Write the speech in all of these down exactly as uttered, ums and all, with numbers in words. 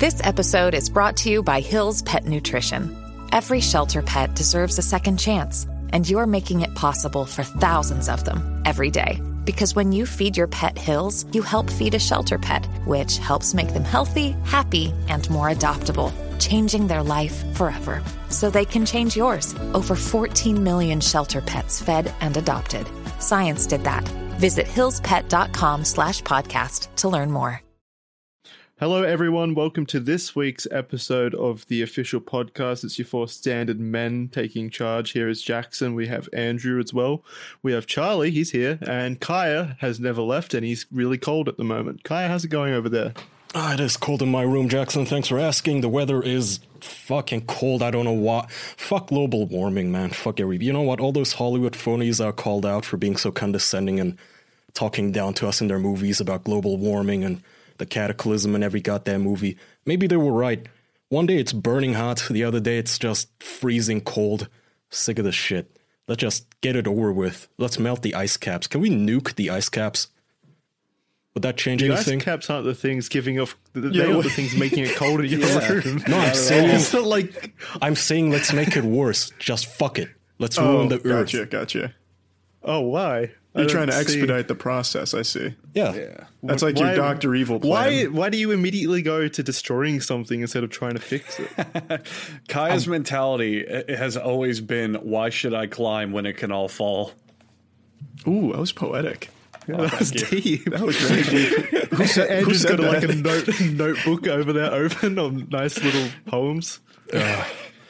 This episode is brought to you by Hill's Pet Nutrition. Every shelter pet deserves a second chance, and you're making it possible for thousands of them every day. Because when you feed your pet Hill's, you help feed a shelter pet, which helps make them healthy, happy, and more adoptable, changing their life forever. So they can change yours. Over fourteen million shelter pets fed and adopted. Science did that. Visit hillspet.com slash podcast to learn more. Hello, everyone. Welcome to this week's episode of the official podcast. It's your four standard men taking charge. Here is Jackson. We have Andrew as well. We have Charlie. He's here. And Kaya has never left, and he's really cold at the moment. Kaya, how's it going over there? Ah, it is cold in my room, Jackson. Thanks for asking. The weather is fucking cold. I don't know what. Fuck global warming, man. Fuck every. You know what? All those Hollywood phonies are called out for being so condescending and talking down to us in their movies about global warming and the cataclysm in every goddamn movie. Maybe they were right. One day it's burning hot, the other day it's just freezing cold. Sick of this shit. Let's just get it over with. Let's melt the ice caps. Can we nuke the ice caps? Would that change the anything? Ice caps aren't the things giving off. They yeah, are the things making it cold in your yeah. room. No, I'm saying it's not like I'm saying let's make it worse. Just fuck it. Let's oh, ruin the earth. Gotcha, gotcha. Oh, why? You're trying to expedite see. the process, I see. Yeah. yeah. That's like why, your Doctor Evil plan. Why Why do you immediately go to destroying something instead of trying to fix it? Kaya's um, mentality has always been, why should I climb when it can all fall? Ooh, that was poetic. Yeah, oh, that was deep. That was very deep. Who said, Andrew's who said got that? like a note, notebook over there open on nice little poems. Uh,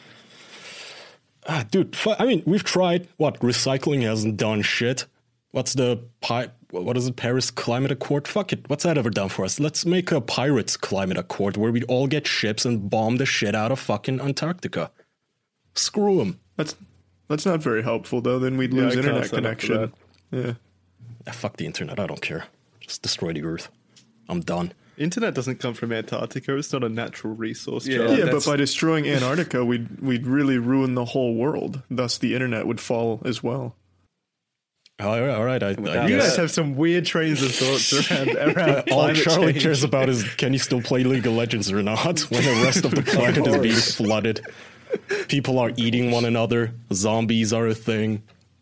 ah, dude, I mean, we've tried. What, recycling hasn't done shit. What's the, pi- what is it, Paris Climate Accord? Fuck it, what's that ever done for us? Let's make a Pirates Climate Accord where we'd all get ships and bomb the shit out of fucking Antarctica. Screw them. That's that's not very helpful, though. Then we'd lose yeah, internet connection. Yeah. Ah, fuck the internet, I don't care. Just destroy the Earth. I'm done. Internet doesn't come from Antarctica. It's not a natural resource. Yeah, yeah but by destroying Antarctica, we'd, we'd really ruin the whole world. Thus, the internet would fall as well. All right, all right. I, I you guess. guys have some weird trains of thoughts around, around All Charlie change. cares about is can you still play League of Legends or not when the rest of the planet is being flooded. People are eating one another. Zombies are a thing.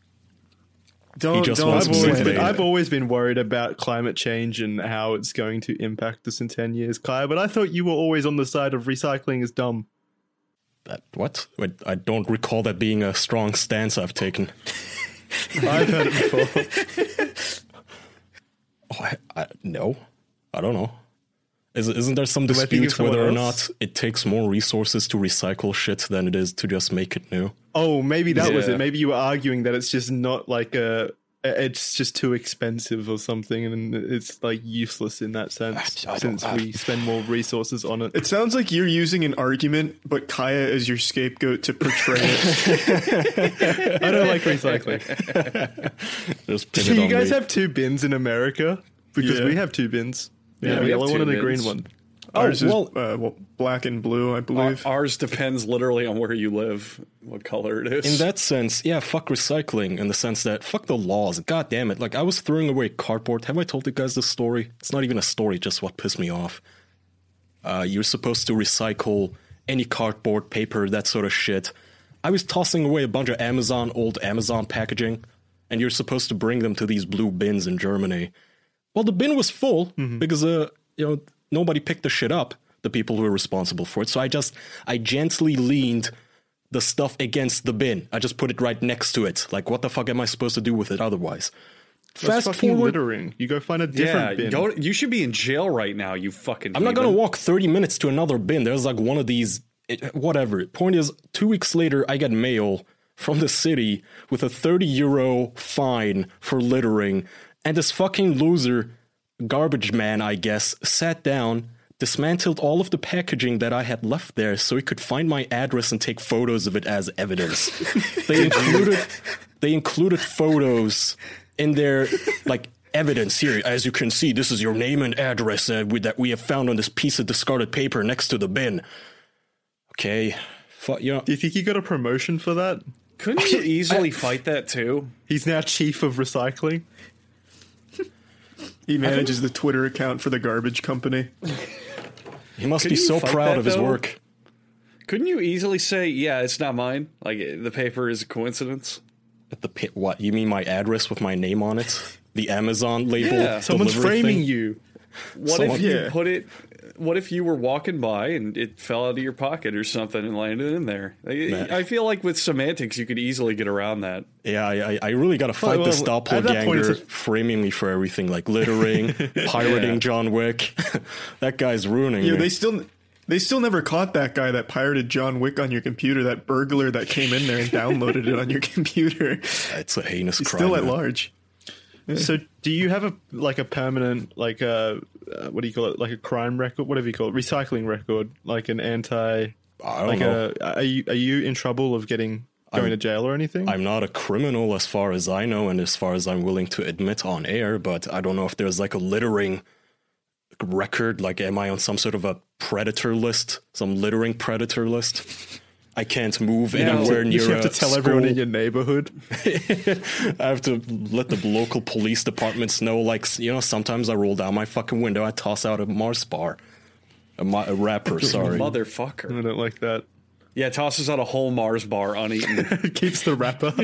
Don't, just don't I've, always been, I've always been worried about climate change and how it's going to impact us in ten years, Kaya, but I thought you were always on the side of recycling is dumb. That, what? Wait, I don't recall that being a strong stance I've taken. I've heard it before. Oh, I, I, no, I don't know. Is, isn't there some dispute whether or not it takes more resources to recycle shit than it is to just make it new? Oh, maybe that yeah. was it. Maybe you were arguing that it's just not like a... It's just too expensive or something, and it's like useless in that sense I, I since we spend more resources on it. It sounds like you're using an argument, but Kaya is your scapegoat to portray it. I don't like recycling. Just Do you guys me. have two bins in America? Because yeah. we have two bins. Yeah, yeah a yellow one and a green one. Ours oh, well, is uh, well, black and blue, I believe. Ours depends literally on where you live, what color it is. In that sense, yeah, fuck recycling in the sense that fuck the laws. God damn it. Like, I was throwing away cardboard. Have I told you guys this story? It's not even a story, just what pissed me off. Uh, you're supposed to recycle any cardboard, paper, that sort of shit. I was tossing away a bunch of Amazon, old Amazon packaging, and you're supposed to bring them to these blue bins in Germany. Well, the bin was full mm-hmm. because, uh, you know, nobody picked the shit up, the people who were responsible for it. So I just, I gently leaned the stuff against the bin. I just put it right next to it. Like, what the fuck am I supposed to do with it otherwise? That's Fast fucking forward, littering. You go find a different yeah, bin. Go, you should be in jail right now, you fucking I'm not going to walk thirty minutes to another bin. There's like one of these, it, whatever. Point is, two weeks later, I get mail from the city with a thirty euro fine for littering. And this fucking loser, garbage man, I guess, sat down, dismantled all of the packaging that I had left there so he could find my address and take photos of it as evidence. They included they included photos in their, like, evidence here. As you can see, this is your name and address uh, we, that we have found on this piece of discarded paper next to the bin. Okay. F- you know, Do you think he got a promotion for that? Couldn't you easily I, fight that too? He's now chief of recycling. He manages the Twitter account for the garbage company. He must Couldn't be you so fight proud that, of his though? work. Couldn't you easily say, yeah, it's not mine? Like, the paper is a coincidence? At the pi- what? You mean my address with my name on it? The Amazon label? Yeah. Someone's delivery framing thing? you. What Someone- if you Yeah. put it... What if you were walking by and it fell out of your pocket or something and landed in there? I, I feel like with semantics, you could easily get around that. Yeah, I, I- I really got to fight well, this at that point, doppelganger it's a- framing me for everything, like littering, pirating Yeah. John Wick. That guy's ruining Yeah, me. they still they still never caught that guy that pirated John Wick on your computer, that burglar that came in there and downloaded it on your computer. It's a heinous He's crime. still at man. large. So, do you have a like a permanent like a uh, what do you call it? Like a crime record? Whatever you call it, recycling record, like an anti. I don't Like know. a, are you are you in trouble of getting going I'm- to jail or anything? I'm not a criminal as far as I know and as far as I'm willing to admit on air, but I don't know if there's like a littering record. Like, am I on some sort of a predator list? Some littering predator list? I can't move anywhere you near have a to tell everyone in school. your neighborhood. I have to let the local police departments know, like, you know, sometimes I roll down my fucking window, I toss out a Mars bar. A, ma- a rapper, sorry. Motherfucker. I don't like that. Yeah, tosses out a whole Mars bar uneaten. It keeps the rapper.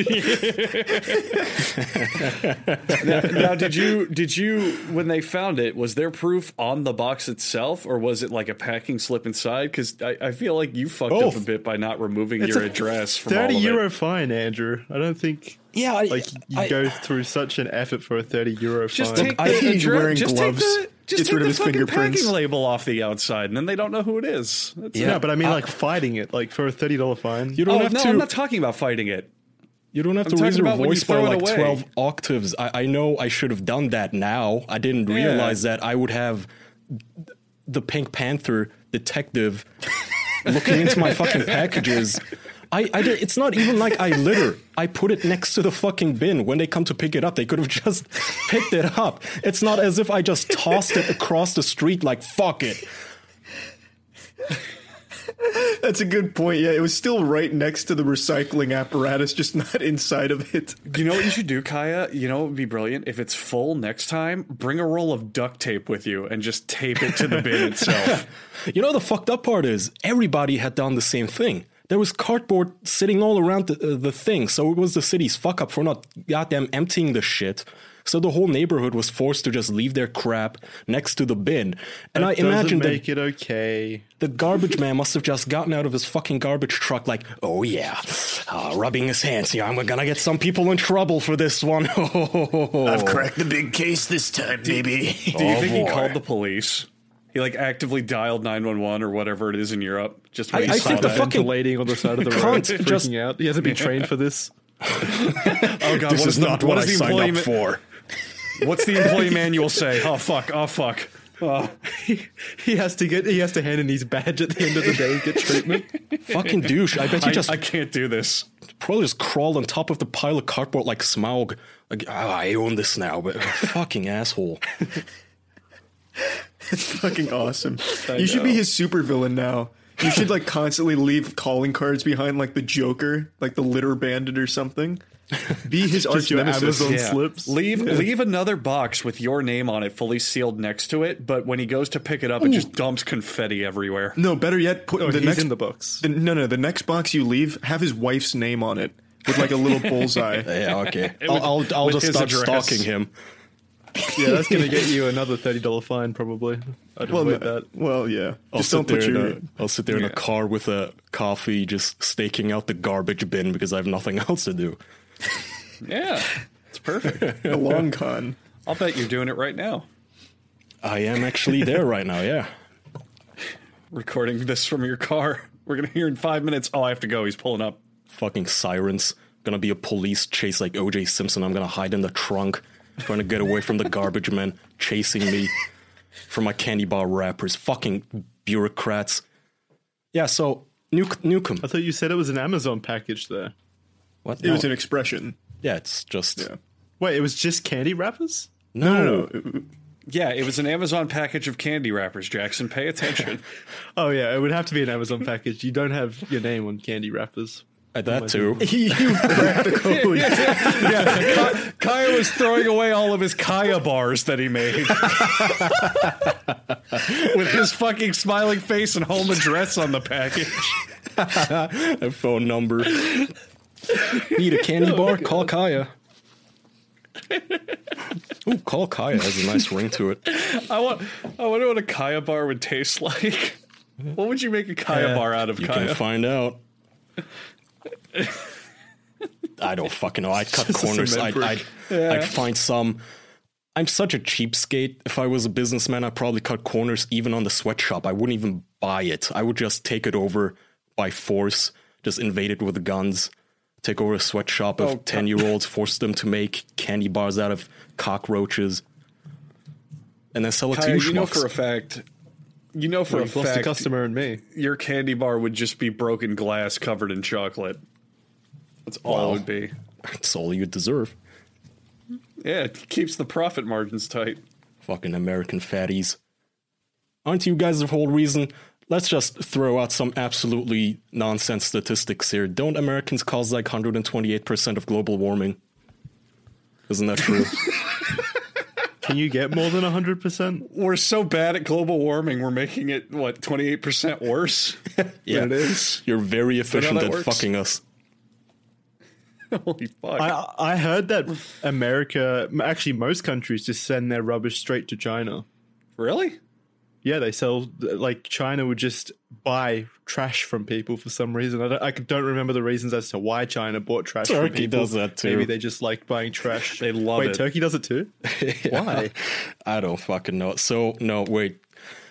now, now, did you did you when they found it? Was there proof on the box itself, or was it like a packing slip inside? Because I, I feel like you fucked Both. up a bit by not removing It's your a address from thirty all of euro it. fine, Andrew. I don't think Yeah, I, like you I- go through such an effort for a thirty euro Just fine. take I the think he's address- wearing just gloves. Take the, just Gets take rid of the his fucking fingerprints. packing label off the outside, and then they don't know who it is. That's Yeah. yeah, but I mean, like fighting it, like for a thirty dollar fine. you don't Oh have no, to. I'm not talking about fighting it. You don't have I'm to raise talking your about when you voice by throw it like away. twelve octaves. I, I know I should have done that now. I didn't Yeah. realize that I would have the Pink Panther detective looking into my fucking packages. I, I did, it's not even like I litter. I put it next to the fucking bin. When they come to pick it up, they could have just picked it up. It's not as if I just tossed it across the street like, fuck it. That's a good point. Yeah, it was still right next to the recycling apparatus, just not inside of it. You know what you should do, Kaya? You know what would be brilliant? If it's full next time, bring a roll of duct tape with you and just tape it to the bin itself. You know, the fucked up part is everybody had done the same thing. There was cardboard sitting all around the, uh, the thing, so it was the city's fuck up for not goddamn emptying the shit. So the whole neighborhood was forced to just leave their crap next to the bin. And I That doesn't imagine make that it okay. the garbage man must have just gotten out of his fucking garbage truck like, oh yeah, uh, rubbing his hands. Yeah, I'm gonna get some people in trouble for this one. I've cracked the big case this time, baby. Do you Oh, think he boy. called the police? He like actively dialed nine one one or whatever it is in Europe. Just I- when he I saw think the that. fucking- Ventilating on the side of the Cunt road, freaking just- out. He hasn't been trained for this. Oh god, This what is the- not what I does the signed employee up ma- for. What's the employee manual say? Oh fuck! Oh fuck! Oh. he, he has to get. He has to hand in his badge at the end of the day and get treatment. Fucking douche. I bet you I, just I can't do this. probably just crawled on top of the pile of cardboard like Smaug. Like, oh, I own this now, but fucking asshole. Fucking awesome. You should be his supervillain now. You should like constantly leave calling cards behind, like the Joker, like the litter bandit or something. Be his arch your nemesis. Amazon Yeah. slips. Leave leave another box with your name on it, fully sealed next to it. But when he goes to pick it up, it just dumps confetti everywhere. No, better yet, put Oh, the he's next in the box. the, no, no, the next box you leave, have his wife's name on it with like a little bullseye. Yeah, okay. I'll, I'll, I'll with just his start address. stalking him. Yeah, that's going to get you another thirty dollar fine, probably. I'd Well, avoid no- that. well, yeah. I'll Just sit don't there, put in your. a, I'll sit there in a Yeah. car with a coffee, just staking out the garbage bin because I have nothing else to do. Yeah, it's perfect. A long con. I'll bet you're doing it right now. I am actually there right now, yeah. Recording this from your car. We're gonna hear in five minutes. Oh, I have to go. He's pulling up. Fucking sirens. Gonna be a police chase like O J Simpson. I'm gonna hide in the trunk, trying to get away from the garbage men chasing me from my candy bar wrappers. Fucking bureaucrats. Yeah, so Nuke Nukem. I thought you said it was an Amazon package there. What? It was No. an expression. Yeah, it's just Yeah. Wait, it was just candy wrappers? no, No, no, no. Yeah, it was an Amazon package of candy wrappers. Jackson, pay attention. Oh yeah, it would have to be an Amazon package. You don't have your name on candy wrappers. At that too. You cracked the code. Yeah, Ka- Kaya was throwing away all of his Kaya bars that he made with his fucking smiling face and home address on the package. A phone number. Need a candy bar? Call Kaya. Ooh, call Kaya has a nice ring to it. I want. I wonder what a Kaya bar would taste like. What would you make a Kaya Uh, bar out of? You Kaya? can find out. I don't fucking know. I'd cut Just a corners. cement I'd, I'd, Yeah. I'd find some. I'm such a cheapskate. If I was a businessman, I'd probably cut corners even on the sweatshop. I wouldn't even buy it. I would just take it over by force, just invade it with guns, take over a sweatshop of Oh, ten-year-olds, force them to make candy bars out of cockroaches, and then sell it Kaya, to you you know schmucks. for a fact. You know for Well, a you've lost a fact, customer and me. your candy bar would just be broken glass covered in chocolate. That's all Wow. it would be. It's all you deserve. Yeah, it keeps the profit margins tight. Fucking American fatties. Aren't you guys the whole reason? Let's just throw out some absolutely nonsense statistics here. Don't Americans cause like one hundred twenty-eight percent of global warming? Isn't that true? Can you get more than one hundred percent? We're so bad at global warming, we're making it, what, twenty-eight percent worse? Yeah, it is. You're very efficient that at works? fucking us. Holy fuck. I I heard that America, actually most countries, just send their rubbish straight to China. Really? Yeah, they sell, like, China would just buy trash from people for some reason. I don't, I don't remember the reasons as to why China bought trash from Turkey people. does that too. Maybe they just like buying trash. They love Wait, it. Turkey does it too? Why? I don't fucking know. So, no, wait.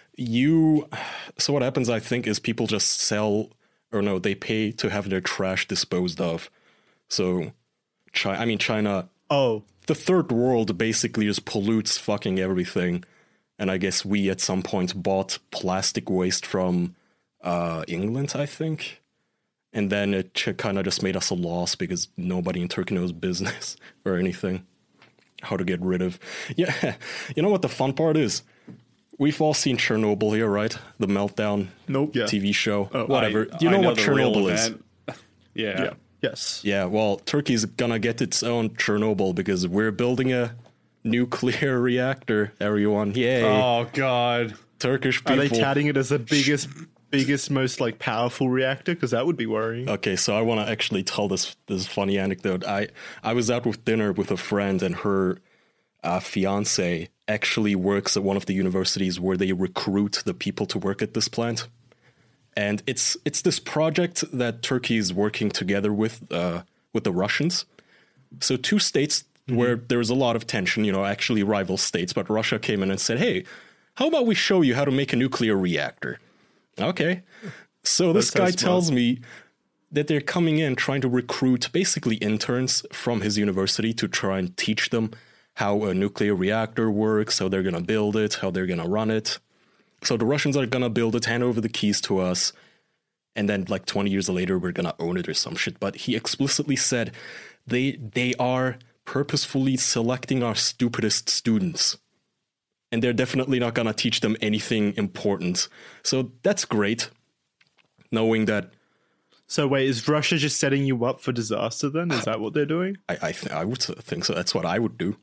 You. So, what happens, I think, is people just sell, or no, they pay to have their trash disposed of. So, China, I mean, China, Oh, the third world basically just pollutes fucking everything. And I guess we at some point bought plastic waste from uh, England, I think. And then it kind of just made us a loss because nobody in Turkey knows business or anything. How to get rid of. Yeah, you know what the fun part is? We've all seen Chernobyl here, right? The meltdown nope. Yeah. T V show. Oh, Whatever. I- you I know, what the real Chernobyl is. event. Yeah. Yeah. Yes. Yeah, well, Turkey's gonna get its own Chernobyl because we're building a nuclear reactor, everyone. Yay. Oh, God. Turkish people. Are they touting it as the biggest, biggest, most like powerful reactor? Because that would be worrying. Okay, so I want to actually tell this this funny anecdote. I I was out with dinner with a friend, and her uh, fiance actually works at one of the universities where they recruit the people to work at this plant. And it's it's this project that Turkey is working together with uh, with the Russians. So two states where there was a lot of tension, you know, actually rival states, but Russia came in and said, "Hey, how about we show you how to make a nuclear reactor?" Okay. So this That guy sounds tells me that they're coming in trying to recruit basically interns from his university to try and teach them how a nuclear reactor works, how they're going to build it, how they're going to run it. So the Russians are going to build it, hand over the keys to us, and then like twenty years later, we're going to own it or some shit. But he explicitly said they they are purposefully selecting our stupidest students. And they're definitely not going to teach them anything important. So that's great, knowing that. So wait, is Russia just setting you up for disaster then? Is that what they're doing? I I, th- I would think so. That's what I would do.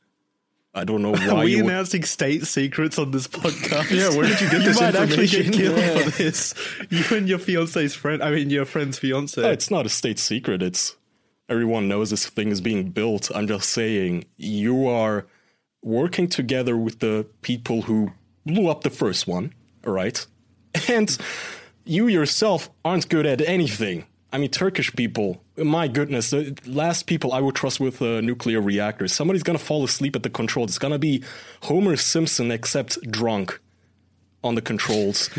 I don't know Are why we you would. announcing state secrets on this podcast? Yeah, where did you get this might actually information? get killed Yeah. for this. You and your fiance's friend, I mean your friend's fiance. No, it's not a state secret. It's everyone knows this thing is being built. I'm just saying you are working together with the people who blew up the first one, all right? And you yourself aren't good at anything. I mean, Turkish people, my goodness, the last people I would trust with a nuclear reactor. Somebody's going to fall asleep at the controls. It's going to be Homer Simpson, except drunk on the controls.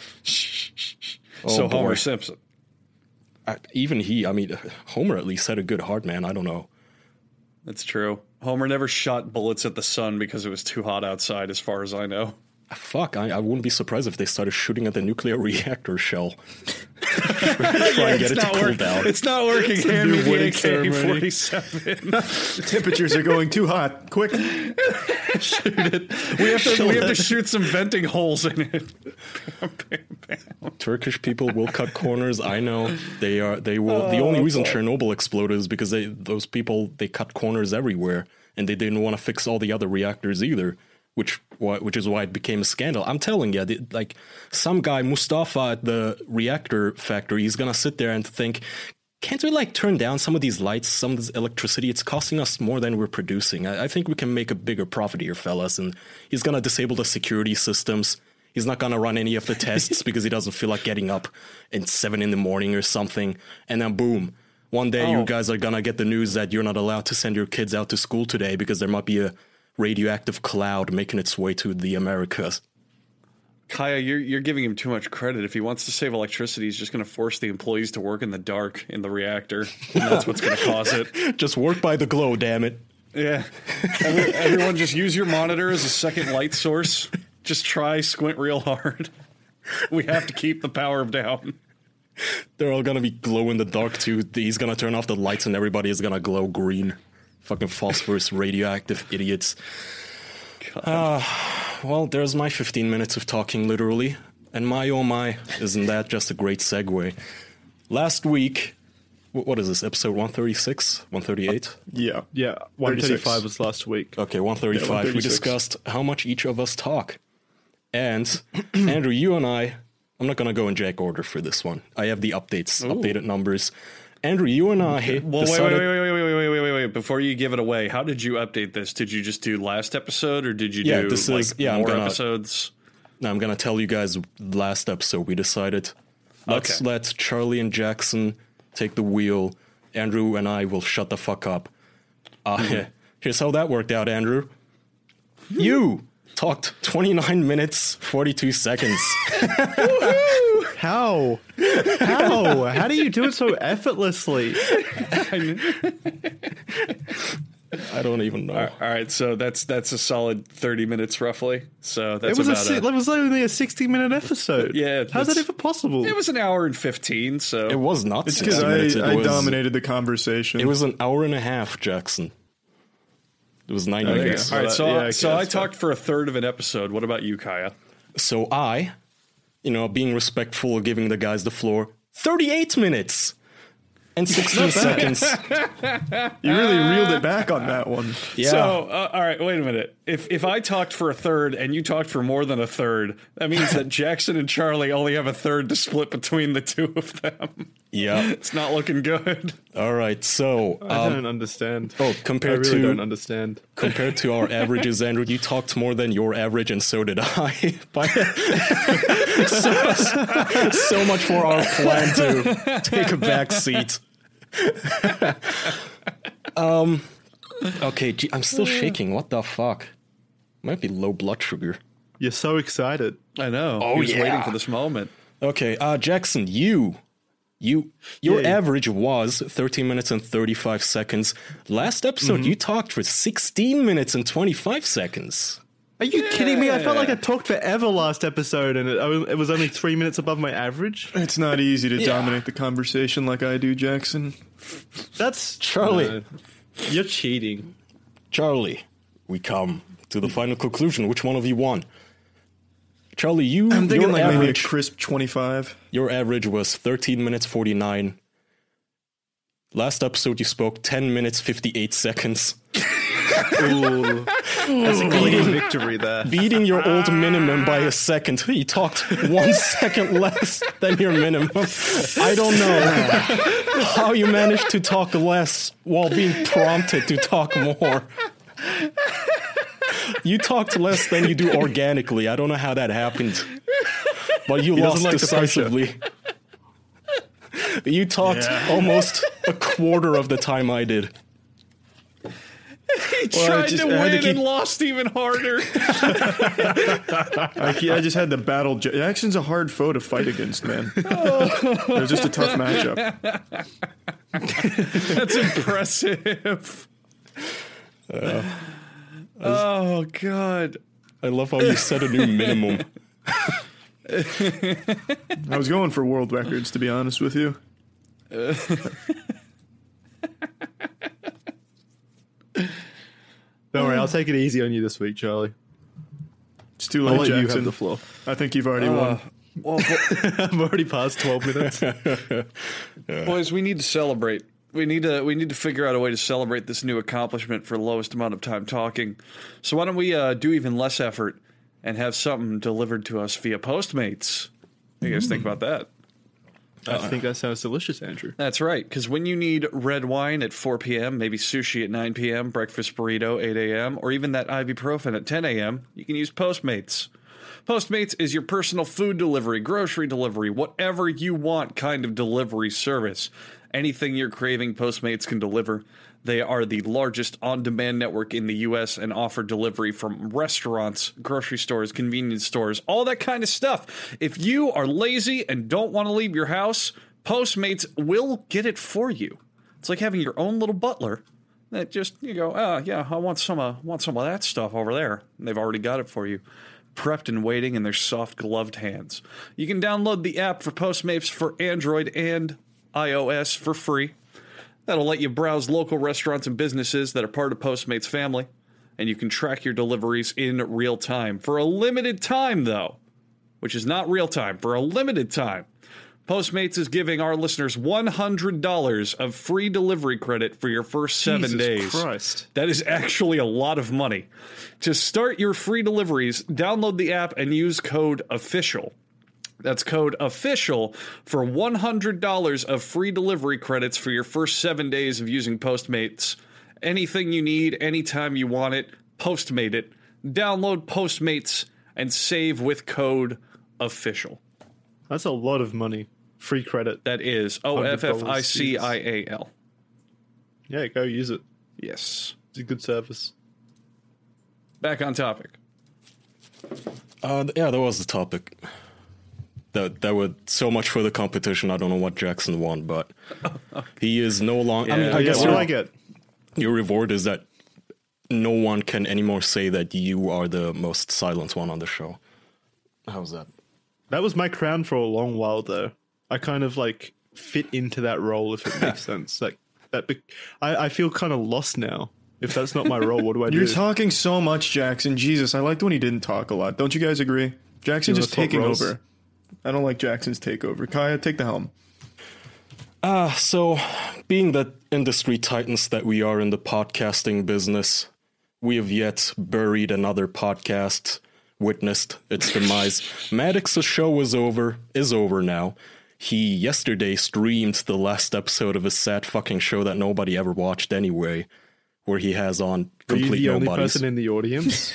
so boy. Homer Simpson. I, even he, I mean, Homer at least had a good heart, man. I don't know. That's true. Homer never shot bullets at the sun because it was too hot outside, as far as I know. Fuck, I, I wouldn't be surprised if they started shooting at the nuclear reactor shell. Try and get it to cool work- down. It's not working. Hand me the wedding A K ceremony. forty-seven. Temperatures are going too hot. Quick. Shoot it. We have to we have to shoot some venting holes in it. Bam, bam, bam. Turkish people will cut corners. I know they are. They will. the only reason Chernobyl exploded is because they those people they cut corners everywhere, and they didn't want to fix all the other reactors either. Which why, which is why it became a scandal. I'm telling you, the, like some guy Mustafa at the reactor factory, he's gonna sit there and think, can't we like turn down some of these lights, some of this electricity? It's costing us more than we're producing. I, I think we can make a bigger profit here, fellas. And he's gonna disable the security systems. He's not gonna run any of the tests because he doesn't feel like getting up at seven in the morning or something. And then boom, one day Oh. you guys are gonna get the news that you're not allowed to send your kids out to school today because there might be a radioactive cloud making its way to the Americas. Kaya, you're you're giving him too much credit. If he wants to save electricity, he's just going to force the employees to work in the dark in the reactor, and that's what's going to cause it. Just work by the glow, damn it. Yeah, Every, everyone, just use your monitor as a second light source. Just try squint real hard. We have to keep the power down. They're all gonna be glow in the dark too. He's gonna turn off the lights and everybody is gonna glow green. Fucking phosphorus radioactive idiots. Uh, well, there's my fifteen minutes of talking, literally. And my oh my, isn't that just a great segue? Last week, wh- what is this, episode one thirty-six? one thirty-eight? Yeah. Yeah, one thirty-five thirty-six. was last week. Okay, one thirty-five. Yeah, we one thirty-six. discussed how much each of us talk. And Andrew, you and I, I'm not going to go in jack order for this one. I have the updates, updated numbers. Andrew, you and I Well, wait, decided... wait, wait, wait, wait, wait, wait, wait, wait, wait. Before you give it away, how did you update this? Did you just do last episode, or did you Yeah, do this like is- yeah, I'm more gonna- episodes? Now I'm gonna tell you guys last episode we decided let's Okay. let Charlie and Jackson take the wheel. Andrew and I will shut the fuck up. Uh, here's how that worked out, Andrew. You talked twenty-nine minutes, forty-two seconds. How? How? How do you do it so effortlessly? I don't even know. All right, so that's that's a solid thirty minutes roughly. So that's It was a, about si- a, that was only a sixty-minute episode. Yeah, how's that that's- even possible? It was an hour and fifteen. So It was not It's sixty because minutes. It I, I was, dominated the conversation. It was an hour and a half, Jackson. It was ninety Okay. minutes. all right. So Yeah, okay, so I that's fine. talked for a third of an episode. What about you, Kaya? So I, you know, being respectful of giving the guys the floor, thirty-eight minutes and sixteen seconds. You really reeled it back on that one. Yeah. So, uh, all right, wait a minute. If if I talked for a third and you talked for more than a third, that means that Jackson and Charlie only have a third to split between the two of them. yeah. It's not looking good. All right. So, I um, don't understand. oh, I compared really to don't understand. compared to our averages, Andrew, you talked more than your average, and so did I. By- so, so much for our plan to take a back seat. um. Okay, gee, I'm still shaking. What the fuck? Might be low blood sugar. You're so excited. I know. Oh, he was yeah. waiting for this moment. Okay, uh, Jackson, you, you, your Yeah. average was thirteen minutes and thirty-five seconds. Last episode, you talked for sixteen minutes and twenty-five seconds. Are you kidding me? I felt like I talked forever last episode, and it, it was only three minutes above my average. It's not easy to dominate the conversation like I do, Jackson. That's Charlie. No. You're cheating. Charlie, we come to the final conclusion. Which one of you won? Charlie, you, I'm thinking your like maybe a average, crisp twenty-five. your average was thirteen minutes forty-nine. Last episode, you spoke ten minutes fifty-eight seconds. Ooh. That's a clean victory there. Beating your old minimum by a second. You talked one second less than your minimum. I don't know how you managed to talk less while being prompted to talk more. You talked less than you do organically. I don't know how that happened. But you lost doesn't like the pressure. decisively. You talked almost a quarter of the time I did. He Well, I tried just- to I had win to keep- and lost even harder. I, ke- I just had to battle. Ja- Jackson's a hard foe to fight against, man. It was just a tough matchup. That's impressive. oh, God. I love how you set a new minimum. I was going for world records, to be honest with you. Uh. Don't worry, I'll take it easy on you this week, Charlie. It's too I'll late, let Jackson. you have the floor. I think you've already Uh, won. well, bo- I'm already past twelve minutes. boys, we need to celebrate. We need to we need to figure out a way to celebrate this new accomplishment for the lowest amount of time talking. So why don't we uh, do even less effort and have something delivered to us via Postmates? What do you guys think about that? I think that sounds delicious, Andrew. That's right, because when you need red wine at four p.m., maybe sushi at nine p.m., breakfast burrito eight a.m., or even that ibuprofen at ten a.m., you can use Postmates. Postmates is your personal food delivery, grocery delivery, whatever you want kind of delivery service. Anything you're craving, Postmates can deliver. They are the largest on-demand network in the U S and offer delivery from restaurants, grocery stores, convenience stores, all that kind of stuff. If you are lazy and don't want to leave your house, Postmates will get it for you. It's like having your own little butler that just, you go, oh, yeah, I want some, uh, want some of that stuff over there. And they've already got it for you, prepped and waiting in their soft gloved hands. You can download the app for Postmates for Android and iOS for free. That'll let you browse local restaurants and businesses that are part of Postmates family, and you can track your deliveries in real time. For a limited time, though, which is not real time, for a limited time, Postmates is giving our listeners one hundred dollars of free delivery credit for your first seven Jesus days. Christ. That is actually a lot of money. To start your free deliveries, download the app and use code OFFICIAL. That's code OFFICIAL for one hundred dollars of free delivery credits for your first seven days of using Postmates. Anything you need, anytime you want it, Postmate it. Download Postmates and save with code OFFICIAL. That's a lot of money. Free credit. That is O F F I C I A L. Yeah, go use it. Yes. It's a good service. Back on topic. Uh, yeah, that was the topic. That that would so much for the competition. I don't know what Jackson won, but he is no longer. I mean, Yeah, I yeah, guess what do your, I get? your reward is that no one can anymore say that you are the most silent one on the show. How's that? That was my crown for a long while, though. I kind of like fit into that role, if it makes sense. Like that, be- I, I feel kind of lost now. If that's not my role, what do I do? You're talking so much, Jackson. Jesus, I liked when he didn't talk a lot. Don't you guys agree? Jackson You just wanna swap taking roles? over. I don't like Jackson's takeover. Kaya, take the helm. Ah, uh, so being the industry titans that we are in the podcasting business, we have yet buried another podcast, witnessed its demise. Maddox's show is over, is over now. He yesterday streamed the last episode of his sad fucking show that nobody ever watched anyway, where he has on Were you complete the only nobodies. person in the audience?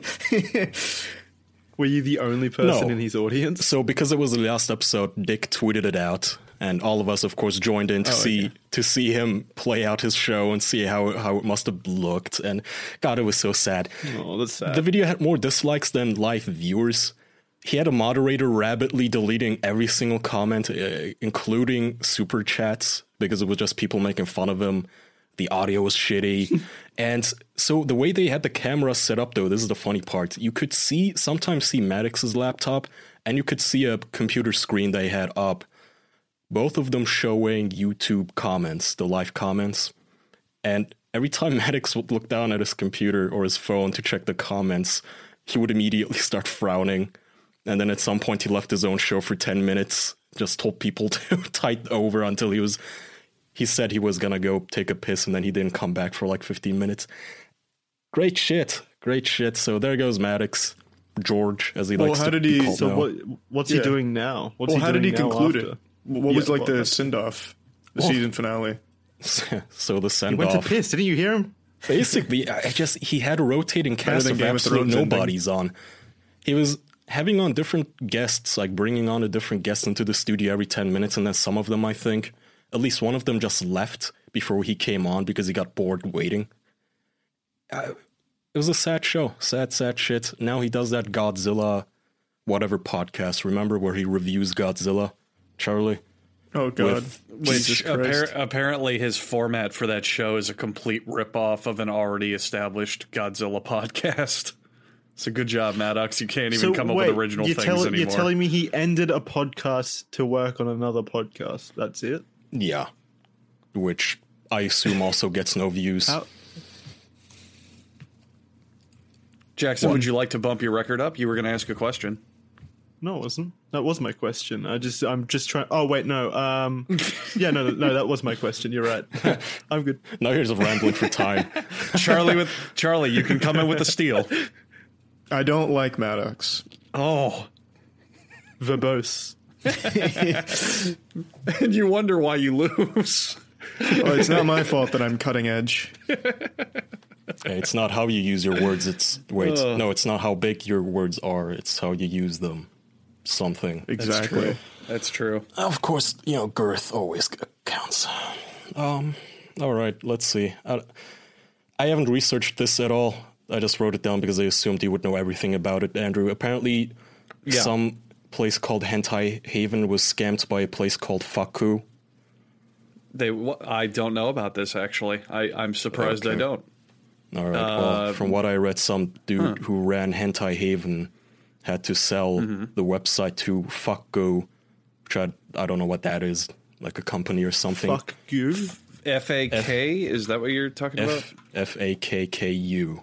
Were you the only person No. in his audience? So because it was the last episode, Dick tweeted it out, and all of us, of course, joined in to Oh, see okay. to see him play out his show and see how how it must have looked. And God, it was so sad. Oh, that's sad. The video had more dislikes than live viewers. He had a moderator rapidly deleting every single comment, uh, including super chats, because it was just people making fun of him. The audio was shitty. And so the way they had the camera set up, though, this is the funny part. You could see, sometimes see Maddox's laptop, and you could see a computer screen they had up. Both of them showing YouTube comments, the live comments. And every time Maddox would look down at his computer or his phone to check the comments, he would immediately start frowning. And then at some point he left his own show for ten minutes, just told people to type over until he was... He said he was gonna go take a piss, and then he didn't come back for like fifteen minutes. Great shit. Great shit. So there goes Maddox. George, as he Well, likes how to did be he- called So now. what? What's Yeah. he doing now? What's Well, he how did doing he now conclude after? it? What was Yeah, like the well, send-off, the Oh. season finale? So the He send went to off. piss. Didn't you hear him? Basically, I just he had a rotating cast than of Game of absolute Thrones ending. nobodies on. He was having on different guests, like bringing on a different guest into the studio every ten minutes, and then some of them, I think, at least one of them just left before he came on because he got bored waiting. Uh, it was a sad show. Sad, sad shit. Now he does that Godzilla whatever podcast, remember, where he reviews Godzilla, Charlie? Oh, God. Which Jesus Christ. appar- apparently his format for that show is a complete ripoff of an already established Godzilla podcast. It's a good job, Maddox. You can't even So come up wait, with original you're things tell- anymore. You're telling me he ended a podcast to work on another podcast. That's it? Yeah. Which I assume also gets no views. How- Jackson, What? would you like to bump your record up? You were going to ask a question. No, it wasn't. That was my question. I just, I'm just trying. Oh wait, no. Um, yeah, no, no, no, that was my question. You're right. I'm good. Now here's a rambling for time. Charlie with Charlie, you can come in with the steal. I don't like Maddox. Oh, Verbose. and you wonder why you lose. Well, it's not my fault that I'm cutting edge. Hey, it's not how you use your words. It's wait, Ugh. no, it's not how big your words are. It's how you use them. Something. Exactly. That's true. Of course, you know, girth always counts. Um, all right, let's see. I, I haven't researched this at all. I just wrote it down because I assumed you would know everything about it, Andrew. Apparently, Yeah. some place called Hentai Haven was scammed by a place called Faku. They, wh- I don't know about this actually. I, I'm surprised I Okay. don't. All right. Uh, well, from what I read, some dude who ran Hentai Haven had to sell Mm-hmm. the website to Fuckgo, which I, I don't know what that is, like a company or something. Fuck you. F A K, is that what you're talking F F A K K U.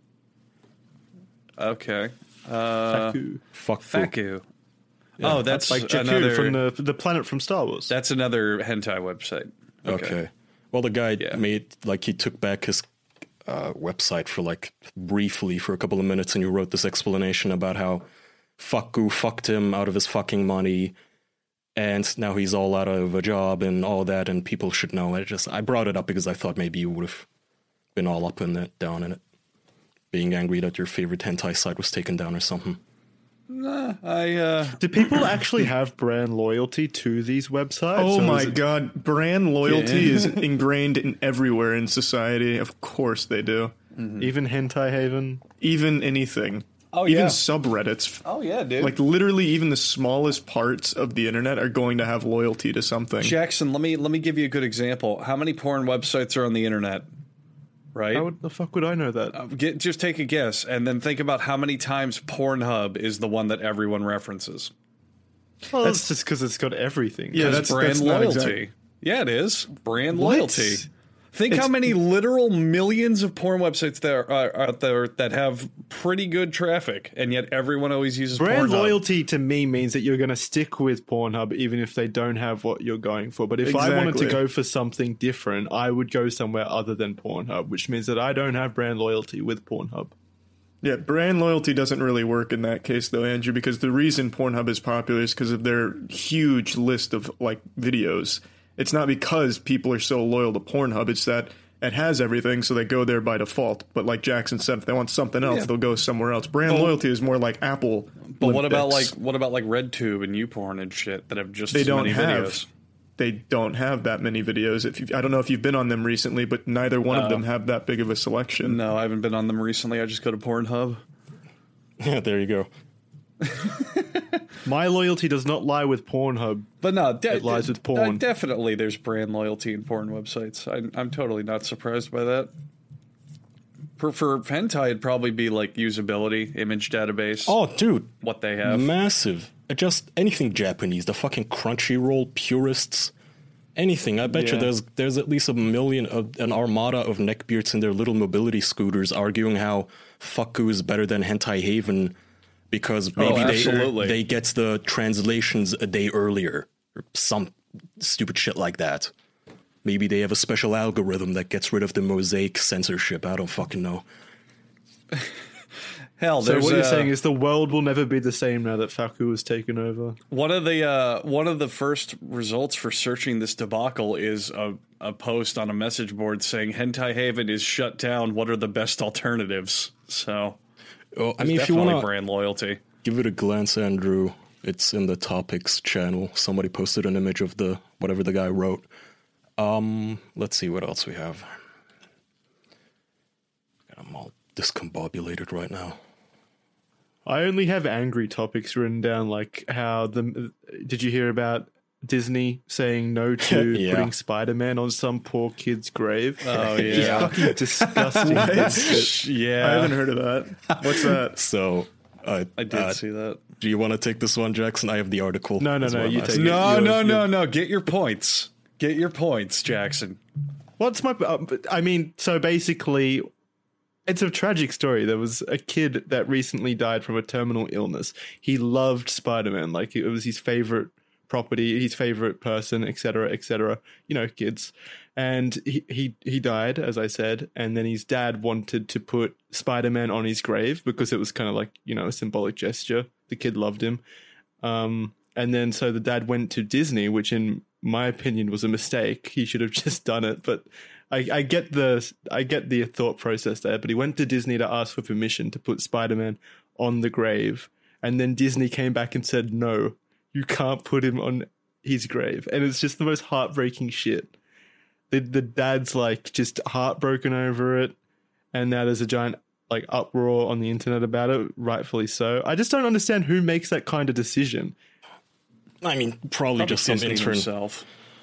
about? Okay. Uh, Fuck you. Fuckgo. Faku. Oh, that's Like Jakku another. from the the planet from Star Wars. That's another hentai website. Okay. Well, the guy Yeah. made like he took back his uh, website for like briefly for a couple of minutes, and he wrote this explanation about how Fuckgo fucked him out of his fucking money, and now he's all out of a job and all that, and people should know. I just I brought it up because I thought maybe you would have been all up in it, down in it, being angry that your favorite hentai site was taken down or something. I uh, Do people actually have brand loyalty to these websites? Oh or my is it- god, brand loyalty is ingrained in everywhere in society. Of course they do. Even Hentai Haven? Even anything. Oh, even yeah. subreddits. oh yeah, dude. Like literally even the smallest parts of the internet are going to have loyalty to something. Jackson, let me let me give you a good example. How many porn websites are on the internet? Right. How would, the fuck would I know that? Get, just take a guess, and then think about how many times Pornhub is the one that everyone references. Well, that's just because it's got everything. Yeah, It's that's brand that's not loyalty. exact- Yeah, it is brand What? loyalty. Think how It's- many literal millions of porn websites there are out there that have pretty good traffic, and yet everyone always uses Brand Pornhub. loyalty to me means that you're going to stick with Pornhub even if they don't have what you're going for. But if I wanted to Exactly. go for something different, I would go somewhere other than Pornhub, which means that I don't have brand loyalty with Pornhub. Yeah, brand loyalty doesn't really work in that case though, Andrew, because the reason Pornhub is popular is because of their huge list of like videos. It's not because people are so loyal to Pornhub, it's that it has everything, so they go there by default. But like Jackson said, if they want something else, Yeah. they'll go somewhere else. Brand But- loyalty is more like Apple. But what about like Olympics. what about like RedTube and YouPorn and shit that have just They as don't many have. videos? They don't have that many videos. If you, I don't know if you've been on them recently, but neither one of them have that big of a selection. No, I haven't been on them recently. I just go to Pornhub. Yeah, there you go. My loyalty does not lie with Pornhub. But no, de- It lies with de- porn. definitely, there's brand loyalty in porn websites. I'm, I'm totally not surprised by that. For, for hentai, it'd probably be like usability, image database, Oh, dude, what they have. massive. Just anything Japanese, the fucking Crunchyroll purists, anything. I bet you Yeah. there's there's at least a million of an armada of neckbeards in their little mobility scooters arguing how Fuckgo is better than Hentai Haven because maybe they absolutely. they get the translations a day earlier or some stupid shit like that. Maybe they have a special algorithm that gets rid of the mosaic censorship. I don't fucking know. Hell, So there's what you're uh, saying is the world will never be the same now that Faku has taken over. one of the uh, one of the first results for searching this debacle is a, a post on a message board saying Hentai Haven is shut down. What are the best alternatives? So, Oh, I mean, if you definitely want to brand loyalty. give it a glance, Andrew, it's in the topics channel. Somebody posted an image of the whatever the guy wrote. Um, let's see what else we have. I'm all discombobulated right now. I only have angry topics written down, like how the. Did you hear about Disney saying no to Yeah. putting Spider-Man on some poor kid's grave. Oh, It's yeah. fucking disgusting. bullshit. Yeah. I haven't heard of that. What's that? So, uh, I did uh, see that. do you want to take this one, Jackson? I have the article. No, no, That's no, what I'm you asking. take it. No, Yours- no, no, yours. no. Get your points. Get your points, Jackson. What's my? Uh, I mean, so basically, it's a tragic story. There was a kid that recently died from a terminal illness. He loved Spider-Man, like it was his favorite property, his favorite person, et cetera, et cetera. You know, kids. And he, he he died, as I said, and then his dad wanted to put Spider-Man on his grave because it was kind of like, you know, a symbolic gesture. The kid loved him. Um, and then so the dad went to Disney, which in my opinion was a mistake. He should have just done it, but I, I get the I get the thought process there. But he went to Disney to ask for permission to put Spider-Man on the grave, and then Disney came back and said, "No, you can't put him on his grave." And it's just the most heartbreaking shit. The the dad's like just heartbroken over it, and now there's a giant like uproar on the internet about it, rightfully so. I just don't understand who makes that kind of decision. I mean, probably, just some Disney intern. himself.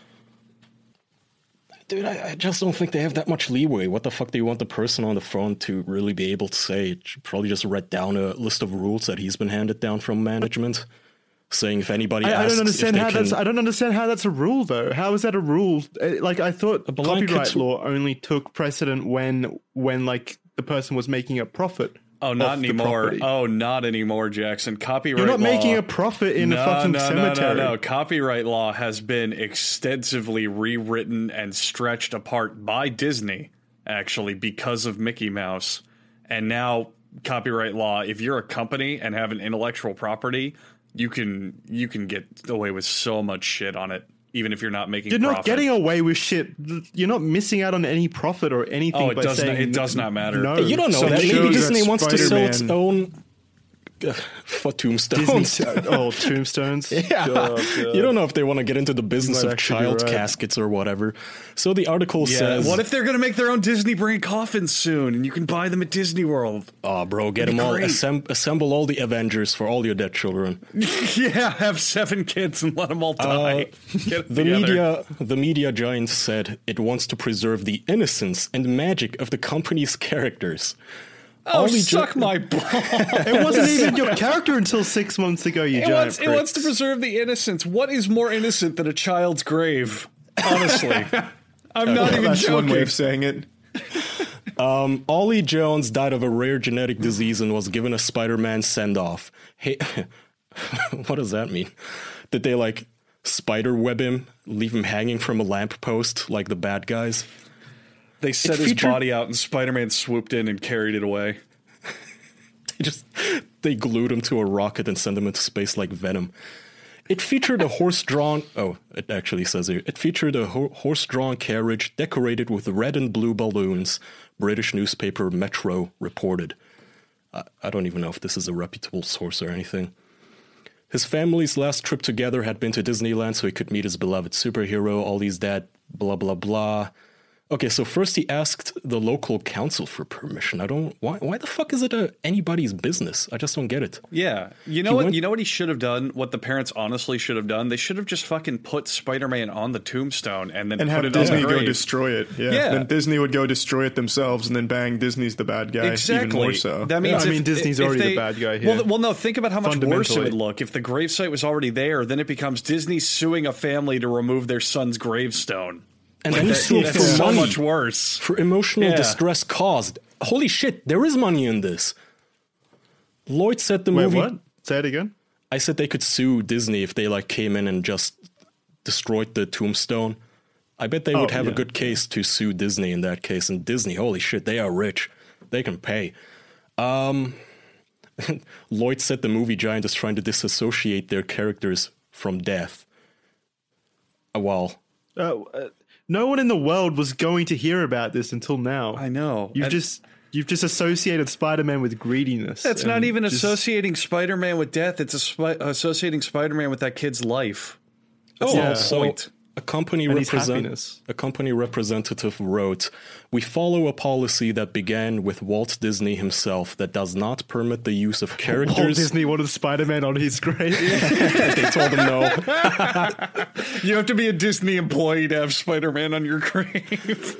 Dude, I, I just don't think they have that much leeway. What the fuck do you want the person on the phone to really be able to say? Should probably just write down a list of rules that he's been handed down from management, saying if anybody I, asks I don't if understand they how can, that's. I don't understand how that's a rule, though. How is that a rule? Uh, Like I thought, blanket- copyright law only took precedent when when like the person was making a profit. Oh, not off the anymore. property. Oh, not anymore, Jackson. Copyright You're not law. making a profit in no, a fucking no, cemetery. No, no, no. Copyright law has been extensively rewritten and stretched apart by Disney, actually, because of Mickey Mouse. And now copyright law, if you're a company and have an intellectual property, you can you can get away with so much shit on it, even if you're not making You're not profit. getting away with shit. You're not missing out on any profit or anything. Oh, it by does not- saying it does not matter. No, You don't know Some that. Maybe shows Disney that wants to sell its Spider-Man- own uh, for tombstones. Disney. Oh, tombstones. Yeah. God, You don't know if they want to get into the business might of actually be child right. caskets or whatever. So the article Yeah. says, What if they're going to make their own Disney brand coffins soon, and you can buy them at Disney World? "Oh, bro, get That'd them be all, great. assemb- assemble all the Avengers for all your dead children." Yeah, have seven kids and let them all die. Get it The together. media, the media giant said it wants to preserve the innocence and magic of the company's characters. Oh, Ollie suck Jo- my balls. It wasn't even your character until six months ago. You It giant wants, it wants to pricks. preserve the innocence. What is more innocent than a child's grave? Honestly. I'm not even That's one way joking. of saying it. Ollie Jones died of a rare genetic disease and was given a Spider-Man send-off. Hey, what does that mean? Did they like spider web him, leave him hanging from a lamppost like the bad guys? They set It his featured- body out and Spider-Man swooped in and carried it away. They just they glued him to a rocket and sent him into space like Venom. It featured a horse-drawn. Oh, it actually says here. It featured a ho- horse-drawn carriage decorated with red and blue balloons. British newspaper Metro reported. I, I don't even know if this is a reputable source or anything. His family's last trip together had been to Disneyland so he could meet his beloved superhero. Ollie's dad, blah blah blah. Okay, so first he asked the local council for permission. I don't. Why? Why the fuck is it a, anybody's business? I just don't get it. Yeah. You know He what? went- You know what he should have done? What the parents honestly should have done? They should have just fucking put Spider-Man on the tombstone and then And put have it Disney on the go grave. destroy it. Yeah. Yeah. Then Disney would go destroy it themselves, and then bang, Disney's the bad guy. Exactly. Even more so. That means I if- mean, Disney's if already the they- bad guy here. Well, well, no. Think about how much worse it Fundamentally. would look if the gravesite was already there. Then it becomes Disney suing a family to remove their son's gravestone. And then you That- sue that's for so money. much worse. For emotional Yeah. distress caused. Holy shit, there is money in this. Lloyd said the Wait, movie. what? Say it again. I said they could sue Disney if they like came in and just destroyed the tombstone. I bet they would Oh, have a yeah. good case to sue Disney in that case. And Disney, holy shit, they are rich. They can pay. Um, Lloyd said the movie giant is trying to disassociate their characters from death. Uh, Well, Uh, uh, no one in the world was going to hear about this until now. I know. You've And just you've just associated Spider-Man with greediness. That's not and even just- associating Spider-Man with death. It's a spi- associating Spider-Man with that kid's life. That's Oh, the whole so- point. A company, And his represent- happiness. a company representative wrote, "We follow a policy that began with Walt Disney himself that does not permit the use of Walt characters." Disney wanted Spider-Man on his grave. They told him no. You have to be a Disney employee to have Spider-Man on your grave.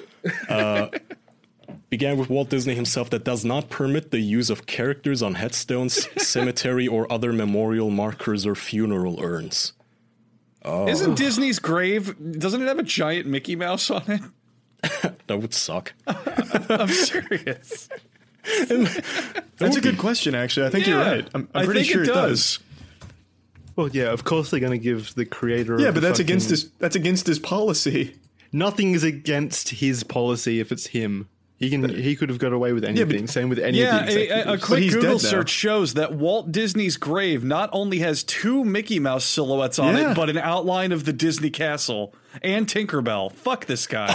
Began with Walt Disney himself that does not permit the use of characters on headstones, cemetery, or other memorial markers or funeral urns. Oh. Isn't Disney's grave, doesn't it have a giant Mickey Mouse on it? That would suck. I'm serious. That's a good question, actually. I think you're Yeah, right. I'm, I'm I pretty think sure it it does. does. Well, yeah, of course they're going to give the creator. Yeah, of but the that's against fucking- his that's against his policy. Nothing is against his policy if it's him. He can. He could have got away with anything. but- Same with any Yeah, of the a, a, a executives. quick he's Google dead now. search shows that Walt Disney's grave not only has two Mickey Mouse silhouettes on Yeah. it, but an outline of the Disney castle and Tinkerbell. Fuck this guy.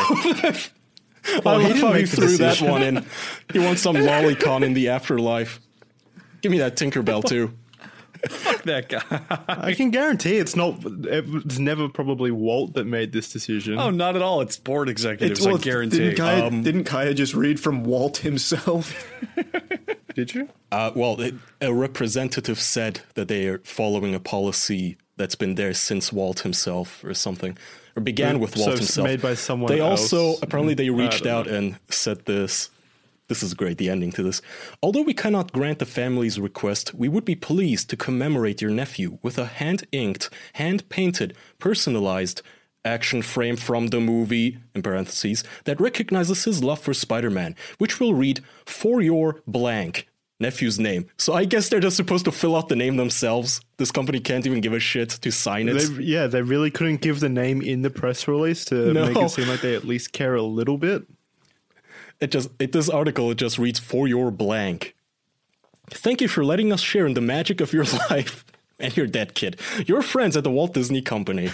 Well, he he didn't how he make the threw that decision. one in. He wants some lolicon in the afterlife. Give me that Tinkerbell too. Fuck that guy. I can guarantee it's not. It's never probably Walt that made this decision. Oh, not at all. It's board executives, well, I guarantee. Didn't Kaya, Um, didn't Kaya just read from Walt himself? Did you? Uh, well, it, a representative said that they are following a policy that's been there since Walt himself, or something, or began with So Walt it's himself. made by someone They else. also apparently they I reached don't out know. and said this. This is great, the ending to this. Although we cannot grant the family's request, we would be pleased to commemorate your nephew with a hand-inked, hand-painted, personalized action frame from the movie, in parentheses, that recognizes his love for Spider-Man, which will read, "For your blank," nephew's name. So I guess they're just supposed to fill out the name themselves. This company can't even give a shit to sign it. They, yeah, they really couldn't give the name in the press release to No. make it seem like they at least care a little bit. It just it this article it just reads "For your blank." Thank you for letting us share in the magic of your life and your dead kid. Your friends at the Walt Disney Company.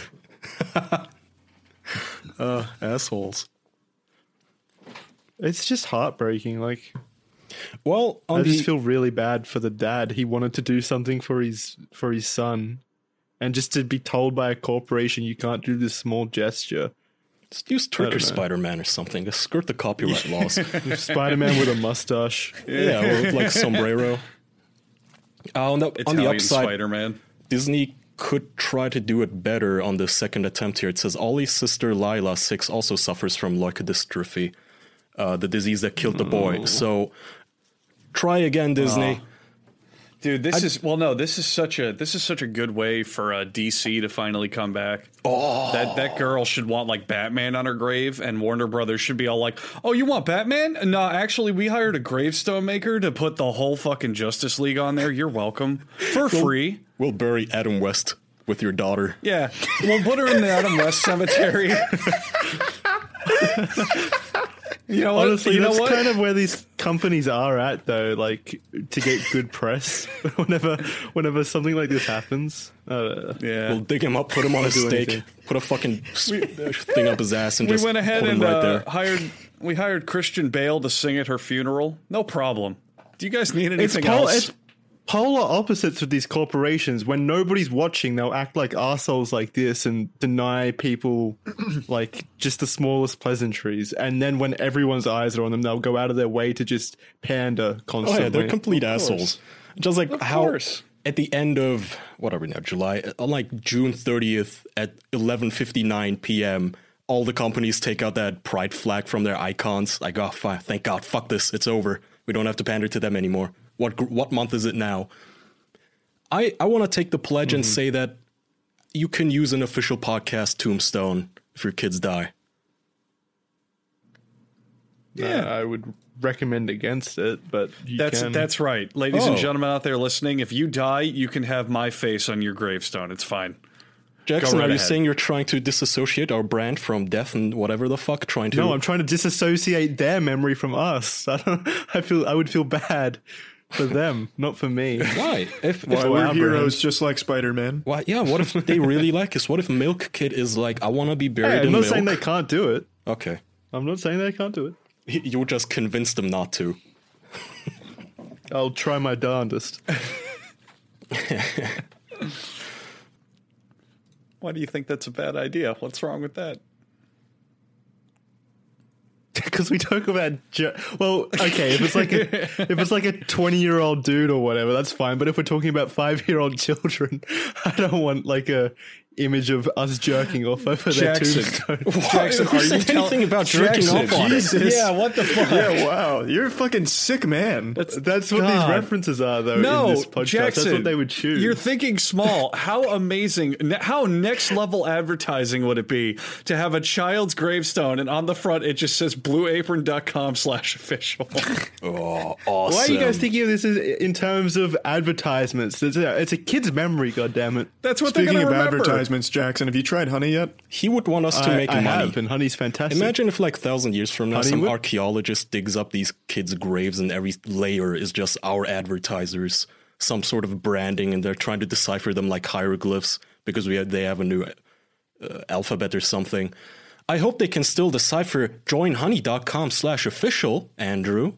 uh, assholes. It's just heartbreaking. Like, Well, on I the just feel really bad for the dad. He wanted to do something for his for his son, and just to be told by a corporation you can't do this small gesture. just use don't Turkish know. Spider-Man or something. Just skirt the copyright laws. Spider-Man with a mustache. Yeah, or like sombrero. Uh, on the, on the Italian upside, Spider-Man. Disney could try to do it better on the second attempt here. It says Ollie's sister Lila, six, also suffers from leukodystrophy, uh, the disease that killed the boy. So try again, Disney. Dude, this is well, no, this is such a this is such a good way for uh, D C to finally come back. Oh, that that girl should want like Batman on her grave, and Warner Brothers should be all like, "Oh, you want Batman? No, actually, we hired a gravestone maker to put the whole fucking Justice League on there. You're welcome for free." We'll bury Adam West with your daughter. Yeah, we'll put her in the Adam West cemetery. You know what? Honestly, you know that's what? kind of where these companies are at, though. Like to get good press, whenever whenever something like this happens. Uh, yeah. We'll dig him up, put him on a do stake, anything. put a fucking s- thing up his ass, and we just went ahead put him and right uh, there. hired we hired Christian Bale to sing at her funeral. No problem. Do you guys need it's, anything pol- else? it's polar opposites with these corporations. When nobody's watching, they'll act like arseholes like this and deny people like just the smallest pleasantries. And then when everyone's eyes are on them, they'll go out of their way to just pander Oh constantly. yeah, they're complete assholes. Just like Of how course. at the end of what are we now, July, on like June thirtieth at eleven fifty-nine p.m., all the companies take out that pride flag from their icons. Like, oh, fine, thank God, fuck this, it's over. We don't have to pander to them anymore. What gr- what month is it now? I I want to take the pledge and say that you can use an official podcast tombstone if your kids die. Yeah, Uh, I would recommend against it, but you That's can. that's right, ladies Oh. and gentlemen out there listening. If you die, you can have my face on your gravestone. It's fine. Jackson, right are you ahead. saying you're trying to disassociate our brand from death and whatever the fuck? Trying to No, I'm trying to disassociate their memory from us. I don't. I feel. I would feel bad for them, not for me. why? If, Why if we're our heroes brand. just like Spider-Man. Why? Yeah. What if they really like us? What if Milk Kid is like, I want to be buried Hey, I'm in not milk? saying they can't do it. Okay, I'm not saying they can't do it. Y- you just convince them not to. I'll try my darndest. Why do you think that's a bad idea? What's wrong with that? Because we talk about jo- well, okay, if it's like a, if it's like a twenty year old dude or whatever, that's fine. But if we're talking about five year old children, I don't want like a image of us jerking off over Jackson. their tombstone. Jackson, Who are you said tell- anything about jerking Jackson, off on it? Jesus. Yeah, what the fuck? Yeah, wow. You're a fucking sick man. That's that's what God. these references are, though. No, in this podcast. Jackson, That's what they would choose. You're thinking small. How amazing, ne- how next level advertising would it be to have a child's gravestone and on the front it just says blueapron.com slash official. Oh, awesome. Why are you guys thinking of this as, in terms of advertisements? It's a, it's a kid's memory, goddammit. That's what Speaking they're of going to remember. advertisements, Jackson, have you tried honey yet? He would want us to I, make I money. have, and honey's fantastic. Imagine if, like, thousand years from now, Honey some would- archaeologist digs up these kids' graves and every layer is just our advertisers, some sort of branding, and they're trying to decipher them like hieroglyphs because we have, they have a new uh, alphabet or something. I hope they can still decipher joinhoney.com slash official, Andrew.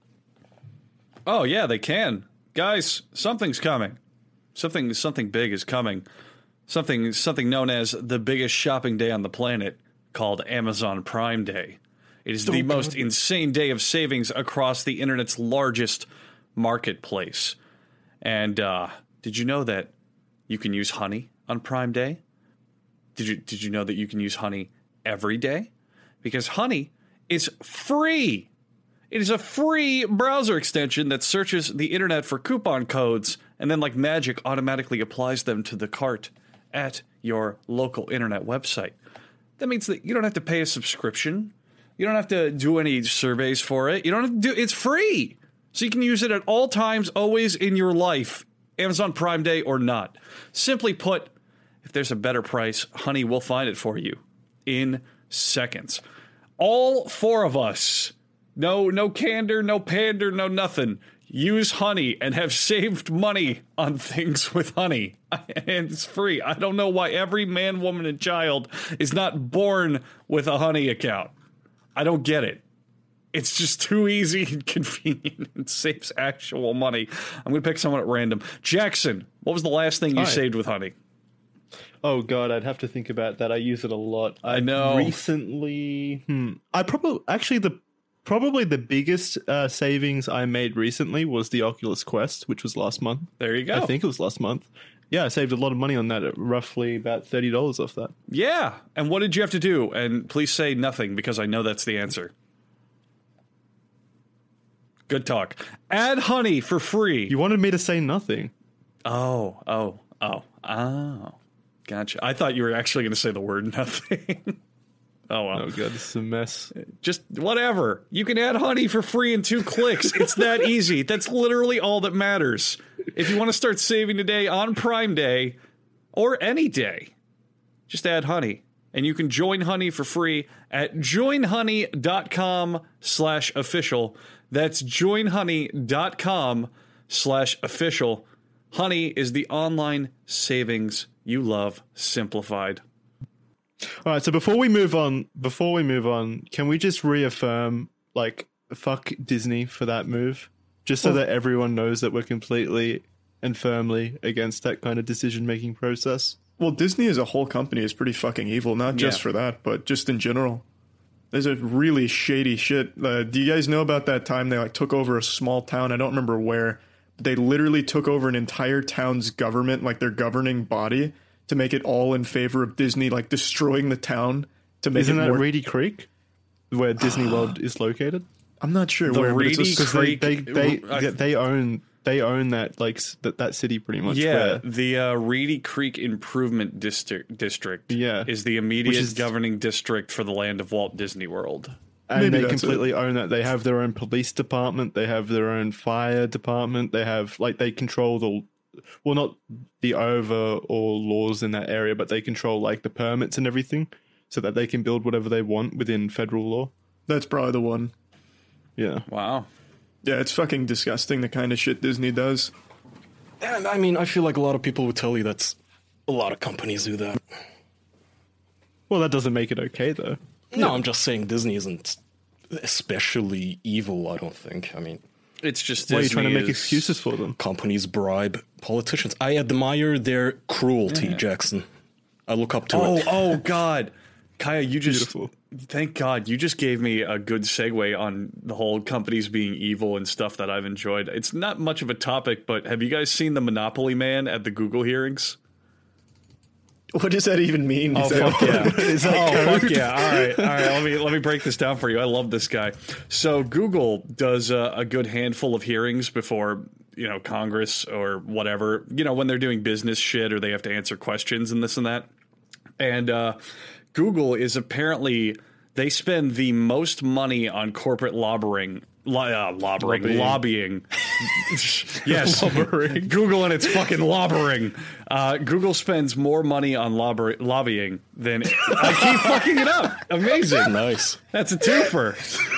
Oh, yeah, they can. Guys, something's coming. Something something big is coming. Something something known as the biggest shopping day on the planet, called Amazon Prime Day. It is the most insane day of savings across the internet's largest marketplace. And uh, did you know that you can use honey on Prime Day? Did you did you know that you can use honey every day? Because honey is free. It is a free browser extension that searches the internet for coupon codes and then, like magic, automatically applies them to the cart at your local internet website. That means that you don't have to pay a subscription. You don't have to do any surveys for it. You don't have to do it's free. So you can use it at all times, always in your life, Amazon Prime Day or not. Simply put, if there's a better price, honey will find it for you in seconds. All four of us, no no candor, no pander, no nothing, use honey and have saved money on things with honey. And it's free. I don't know why every man, woman, and child is not born with a honey account. I don't get it. It's just too easy and convenient and saves actual money. I'm going to pick someone at random. Jackson, what was the last thing you Hi. saved with honey? Oh god, I'd have to think about that. I use it a lot. I know. Recently, hmm, I probably actually the probably the biggest uh, savings I made recently was the Oculus Quest, which was last month. There you go. I think it was last month. Yeah, I saved a lot of money on that. At roughly about thirty dollars off that. Yeah. And what did you have to do? And please say nothing because I know that's the answer. Good talk. Add honey for free. You wanted me to say nothing. Oh, oh, oh, oh. Gotcha. I thought you were actually going to say the word nothing. Oh, well. Oh god, this is a mess. Just whatever. You can add honey for free in two clicks. It's that easy. That's literally all that matters. If you want to start saving today on Prime Day or any day, just add honey. And you can join honey for free at joinhoney.com slash official. That's joinhoney.com slash official. Honey is the online savings you love simplified. All right, so before we move on, before we move on, can we just reaffirm, like, fuck Disney for that move, just so that everyone knows that we're completely and firmly against that kind of decision-making process? Well, Disney as a whole company is pretty fucking evil, not just Yeah. for that, but just in general. There's a really shady shit. Uh, do you guys know about that time they like took over a small town? I don't remember where. But they literally took over an entire town's government, like their governing body, to make it all in favor of Disney, like destroying the town to make Isn't it that more. Reedy Creek, where Disney World is located? I'm not sure The where, but it's Reedy a- Because they Creek- they they, I- yeah, they own they own that like s- that, that city pretty much. Yeah, where- the uh, Reedy Creek Improvement District district Yeah. is the immediate Which is- governing district for the land of Walt Disney World. and Maybe they that's completely own that. They have their own police department. They have their own fire department. They have like they control the well, not the overall laws in that area, but they control like the permits and everything, so that they can build whatever they want within federal law. That's probably the one. Yeah. Wow. Yeah, it's fucking disgusting the kind of shit Disney does. And I mean, I feel like a lot of people would tell you that's a lot of companies do that. Well, that doesn't make it okay though. No, I'm just saying Disney isn't especially evil, I don't think. I mean, It's just Why are you Disney trying to make is- excuses for them? companies bribe politicians. I admire their cruelty, Yeah. Jackson. I look up to Oh, it. oh God. Kaya, you just, Beautiful. thank God, you just gave me a good segue on the whole companies being evil and stuff that I've enjoyed. It's not much of a topic, but have you guys seen the Monopoly Man at the Google hearings? What does that even mean? Oh, Is that- fuck yeah. Is that Oh, code? fuck yeah. All right. All right. Let me, let me break this down for you. I love this guy. So Google does a, a good handful of hearings before, you know, Congress or whatever, you know, when they're doing business shit or they have to answer questions and this and that. And, uh, Google is apparently, they spend the most money on corporate lobbying, lo- uh, lobbying, Lobbying. lobbying. Yes, Google and its fucking lobbying. Uh, Google spends more money on lobby- lobbying than I keep fucking it up. Amazing, Nice. that's a twofer.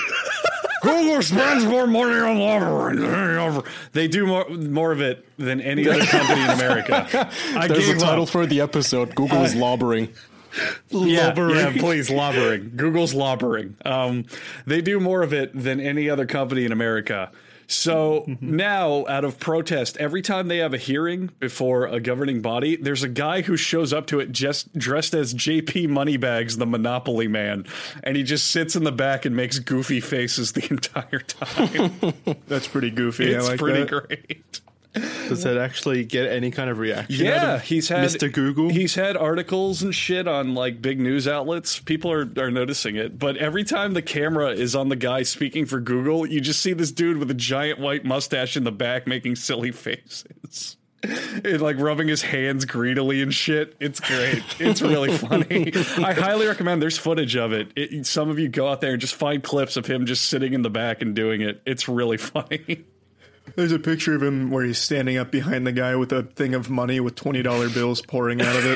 Google spends more money on lobbying than any other. They do more more of it than any other company in America. I There's a gave title up. for the episode. Google is lobbering. Yeah, yeah, please, lobbering. Google's lobbering. Um, they do more of it than any other company in America. So now, out of protest, every time they have a hearing before a governing body, there's a guy who shows up to it just dressed as J P Moneybags, the Monopoly Man, and he just sits in the back and makes goofy faces the entire time. That's pretty goofy. It's I like pretty that. great. Does that actually get any kind of reaction? out Yeah, of he's had Mister Google. He's had articles and shit on like big news outlets. People are, are noticing it. But every time the camera is on the guy speaking for Google, you just see this dude with a giant white mustache in the back making silly faces. And like rubbing his hands greedily and shit. It's great. It's really funny. I highly recommend. There's footage of it. it. Some of you go out there and just find clips of him just sitting in the back and doing it. It's really funny. There's a picture of him where he's standing up behind the guy with a thing of money with twenty dollar bills pouring out of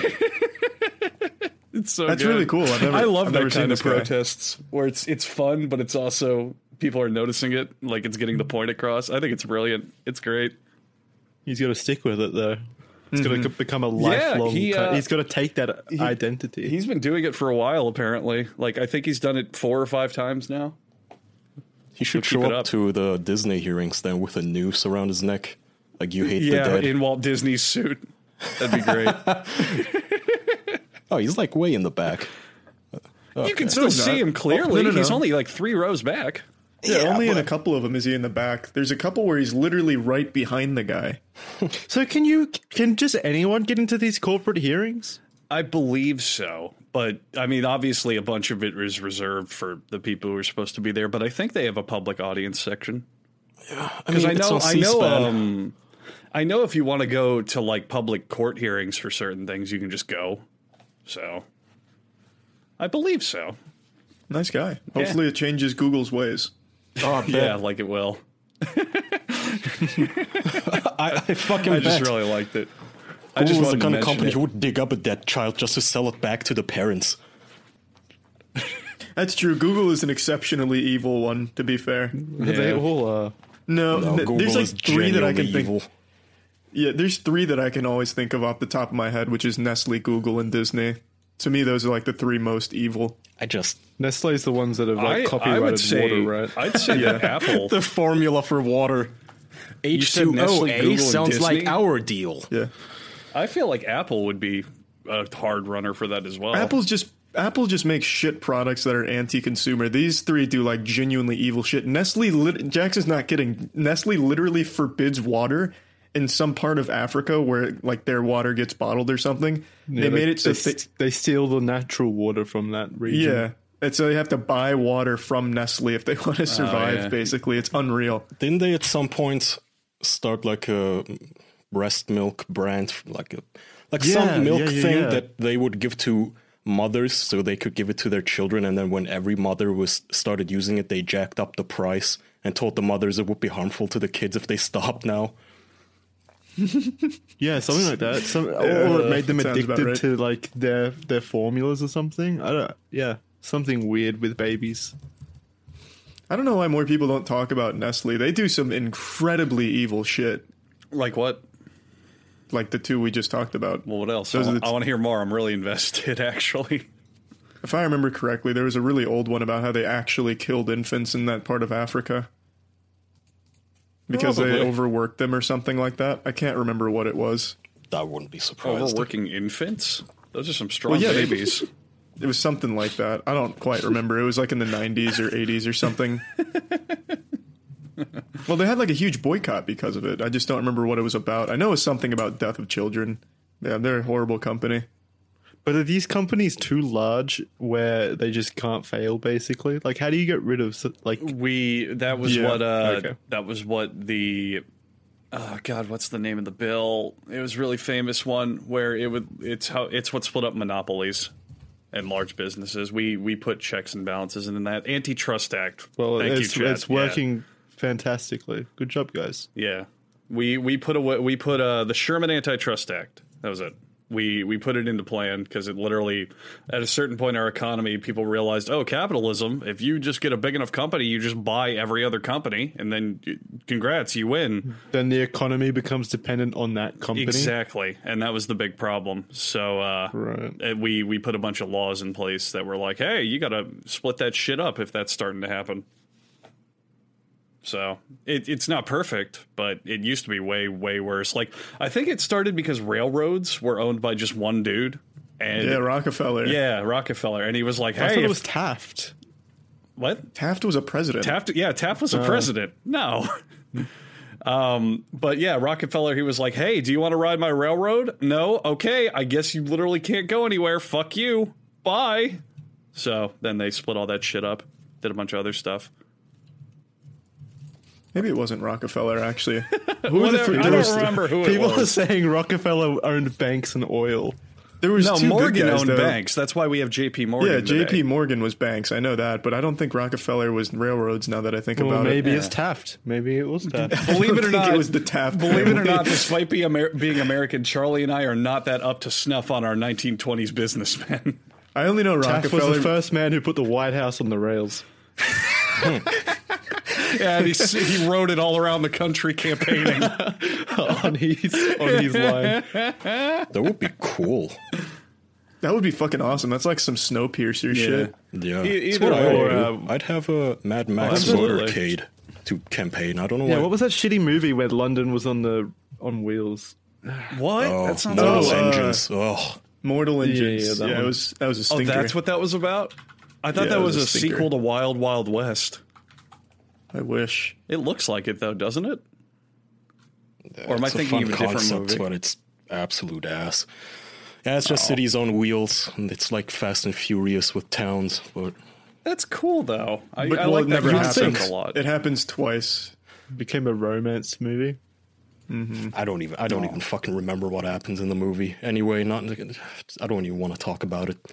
it. It's so That's good. really cool. I've never- I love I've that never seen kind of this guy. protests where it's it's fun, but it's also people are noticing it, like it's getting the point across. I think it's brilliant. It's great. He's got to stick with it, though. It's got to become a lifelong. he, ki- uh, he's got to take that identity. He's been doing it for a while, apparently. Like I think he's done it four or five times now. He should Keep show it up, up. to the Disney hearings then with a noose around his neck. Like, you hate Yeah, the dead. in Walt Disney's suit. That'd be great. Oh, he's like way in the back. You can still No, he's see not. him clearly. Oh, no, no, He's no. only like three rows back. Yeah, only in a couple of them is he in the back. There's a couple where he's literally right behind the guy. So can you? Can just anyone get into these corporate hearings? I believe so, but I mean, obviously, a bunch of it is reserved for the people who are supposed to be there. But I think they have a public audience section I because mean, I it's know, on I know, C-SPAN. um, I know if you want to go to like public court hearings for certain things, you can just go. So, I believe so. Nice guy. Hopefully, it changes Google's ways. Oh, I bet. Yeah, like it will. I, I fucking I just bet. really liked it. I Google just was wanted the to kind of mention company it. who would dig up a dead child just to sell it back to the parents. That's true. Google is an exceptionally evil one, to be fair. They Yeah. all are. No, No, n- Google there's like is three that I can genuinely think. evil. Yeah, there's three that I can always think of off the top of my head, which is Nestle, Google, and Disney. To me, those are like the three most evil. I just Nestle's the ones that have like I, I copyrighted would say, water, right? I'd say that Apple. the formula for water. H said two O Nestle, Google, A and sounds like Disney? our deal. Yeah, I feel like Apple would be a hard runner for that as well. Apple's just Apple just makes shit products that are anti-consumer. These three do like genuinely evil shit. Nestle, lit- Jackson's not kidding. Nestle literally forbids water in some part of Africa where like their water gets bottled or something. Yeah, they made it so they, they, they steal the natural water from that region. yeah. And so they have to buy water from Nestle if they want to survive. yeah. Basically, it's unreal. Didn't they at some point start like a breast milk brand, like a like Yeah, some milk yeah, yeah, thing yeah. that they would give to mothers so they could give it to their children, and then when every mother was started using it, they jacked up the price and told the mothers it would be harmful to the kids if they stopped now. Yeah, something like that. Some, or it made them sounds about addicted right. to like their their formulas or something. I don't. Yeah, something weird with babies. I don't know why more people don't talk about Nestle. They do some incredibly evil shit, Like what? like the two we just talked about. Well, what else? I Those are want, the I t- want to hear more. I'm really invested, actually. If I remember correctly, there was a really old one about how they actually killed infants in that part of Africa because they Probably. overworked them or something like that. I can't remember what it was. I wouldn't be surprised. Overworking infants? Those are some strong Well, yeah, they- babies. It was something like that. I don't quite remember. It was like in the nineties or eighties or something. Well, they had like a huge boycott because of it. I just don't remember what it was about. I know it was something about death of children. Yeah, they're a horrible company. But are these companies too large where they just can't fail? Basically, like how do you get rid of s- like? We that was Yeah, what uh okay. that was what the oh god, what's the name of the bill? It was a really famous one where it would it's how it's what split up monopolies and large businesses. We we put checks and balances in that Antitrust Act. Well, Thank it's, you, Chad. it's working fantastically. Good job, guys. Yeah. yeah. We we put away we put uh the Sherman Antitrust Act. That was it. We we put it into plan because it literally, at a certain point in our economy, people realized, oh, capitalism, if you just get a big enough company, you just buy every other company, and then congrats, you win. Then the economy becomes dependent on that company. Exactly, and that was the big problem. So uh, Right. uh, we, we put a bunch of laws in place that were like, hey, you got to split that shit up if that's starting to happen. So it, it's not perfect, but it used to be way, way worse. Like, I think it started because railroads were owned by just one dude. And Yeah, Rockefeller. yeah, Rockefeller. And he was like, I hey, thought it if- was Taft. what? Taft was a president. Taft, yeah, Taft was a president. No. um, but yeah, Rockefeller, he was like, hey, do you want to ride my railroad? No? Okay, I guess you literally can't go anywhere. Fuck you. Bye. So then they split all that shit up, did a bunch of other stuff. Maybe it wasn't Rockefeller, actually. Who were the Whatever, three? I There don't was, remember who People it are was. saying Rockefeller owned banks and oil. there was No, two Morgan good guys, owned though. banks. That's why we have J P Morgan Yeah, today. J P Morgan was banks. I know that, but I don't think Rockefeller was railroads. Now that I think Well, about maybe it, it's Taft. Maybe it was Taft. Believe I it or think not, it was the Taft Believe it or family. not, despite be Amer- being American, Charlie and I are not that up to snuff on our nineteen twenties businessmen. I only know Taft was Rockefeller. the first man who put the White House on the rails. Yeah, and he, he rode it all around the country campaigning. on his on his line. That would be cool. That would be fucking awesome. That's like some Snowpiercer shit. Yeah, E- that's either what I or, would do. um, I'd have a Mad Max absolutely. motorcade to campaign. I don't know Yeah, why. what was that shitty movie where London was on the on wheels? What? Oh, that sounds Mortal Oh, uh, Engines. Oh, Mortal yeah, Engines. that Yeah, one. it was that was a Oh, stinker. that's what that was about? I thought Yeah, that it was, was a, a stinker. sequel to Wild Wild West. I wish. It looks like it, though, doesn't it? Or am I it's a thinking fun of a different concept, movie? but it's absolute ass. Yeah, it's just cities on wheels, and it's like Fast and Furious with towns. But That's cool, though. I, But I well, like it that never concept happens. a lot. It happens twice. Became a romance movie. I don't even I don't even fucking remember what happens in the movie. Anyway, not I don't even want to talk about it.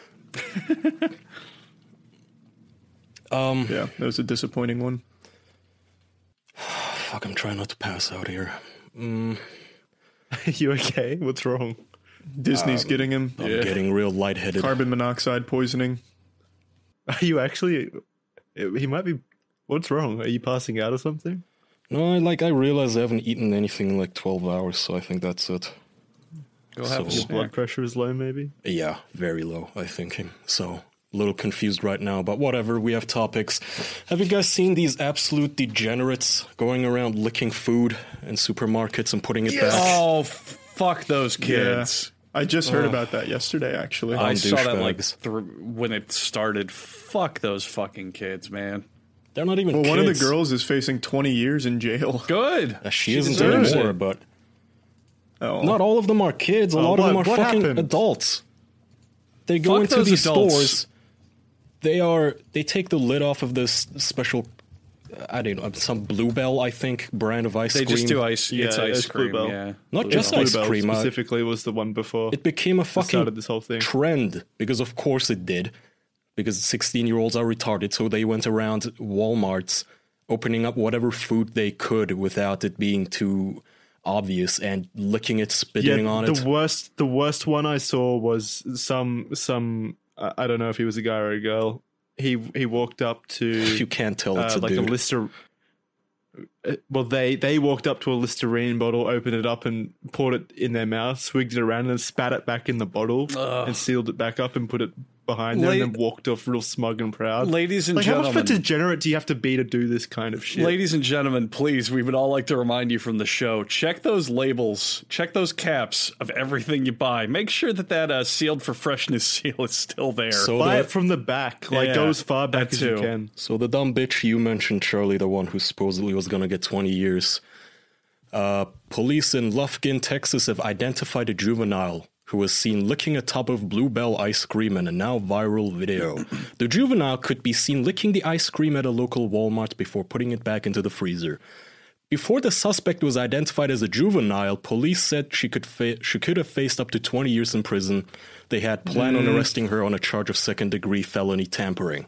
um, Yeah, that was a disappointing one. fuck, I'm trying not to pass out here. You okay? What's wrong? Disney's getting him. I'm getting real lightheaded. Carbon monoxide poisoning. Are you actually? He might be. What's wrong? Are you passing out or something? No, I like I realize I haven't eaten anything in like twelve hours, so I think that's it. Go have a So- snack. Blood pressure is low, maybe. Yeah, very low, I think. So, a little confused right now, but whatever, we have topics. Have you guys seen these absolute degenerates going around licking food in supermarkets and putting it back? Oh, fuck those kids. I just heard about that yesterday, actually. I Um, saw that like douchebags. th- when it started. Fuck those fucking kids, man. They're not even well, kids. one of the girls is facing twenty years in jail. Good. Uh, she, isn't deserves anymore, it. but Oh. not all of them are kids. A Oh, lot of them are what- what fucking happened? adults. They go Fuck into those these adults. stores. They are. They take the lid off of this special. I don't know, some Bluebell, I think, brand of ice They cream. just do ice. Yeah, it's ice it's cream. Bluebell. Yeah. Not It's just ice Bluebell cream. uh, specifically was the one before. It became a that fucking started this whole thing. trend because, of course, it did. Because sixteen-year-olds are retarded, so they went around Walmarts opening up whatever food they could without it being too obvious and licking it, spitting on the it. worst, the worst one I saw was some some. I I don't know if he was a guy or a girl. He he walked up to You can't tell it's uh, a like dude. a Lister. uh, Well, they they walked up to a Listerine bottle, opened it up, and poured it in their mouth, swigged it around, and then spat it back in the bottle, and sealed it back up and put it behind her La- and then walked off real smug and proud. Ladies and like, how gentlemen. much of a degenerate do you have to be to do this kind of shit? Ladies and gentlemen, please, we would all like to remind you from the show, check those labels, check those caps of everything you buy. Make sure that that uh, sealed for freshness seal is still there. So Buy the, it from the back. Like, Yeah, go as far back that as you too. can. so the dumb bitch you mentioned, Charlie, the one who supposedly was going to get twenty years. Uh, police in Lufkin, Texas have identified a juvenile who was seen licking a tub of Bluebell ice cream in a now viral video. The juvenile could be seen licking the ice cream at a local Walmart before putting it back into the freezer. Before the suspect was identified as a juvenile, police said she could fa- she could have faced up to twenty years in prison. They had planned on arresting her on a charge of second-degree felony tampering.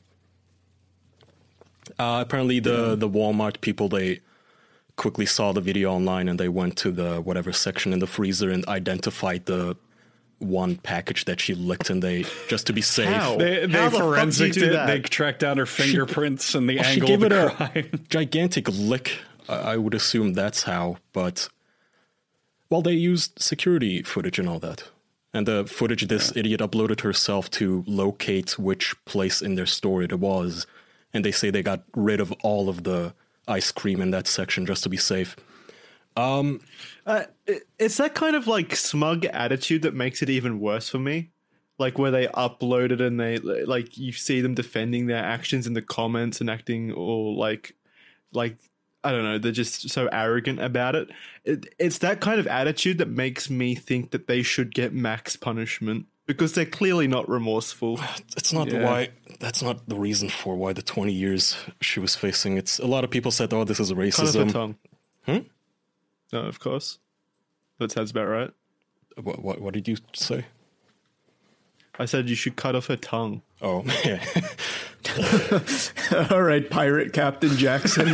Uh, apparently, the, the Walmart people, they quickly saw the video online and they went to the whatever section in the freezer and identified the one package that she licked, and they, just to be safe, How? They, they How the fuck do you forensic do it. that? They tracked down her fingerprints and the Well, she angle gave of the it a crime. gigantic lick. I I would assume that's how, but well, they used security footage and all that. And the footage this idiot uploaded herself to locate which place in their store it was. And they say they got rid of all of the ice cream in that section just to be safe. Uh, it- it's that kind of like smug attitude that makes it even worse for me. Like where they upload it and they like you see them defending their actions in the comments and acting all like like I don't know, they're just so arrogant about it. it. It's that kind of attitude that makes me think that they should get max punishment because they're clearly not remorseful. It's not Yeah. why. That's not the reason for why the twenty years she was facing. It's a lot of people said, "Oh, this is Cut off her racism." tongue. Hmm? No, of course. That sounds about right. What, what, what did you say? I said you should cut off her tongue. Oh, yeah. All right, pirate Captain Jackson.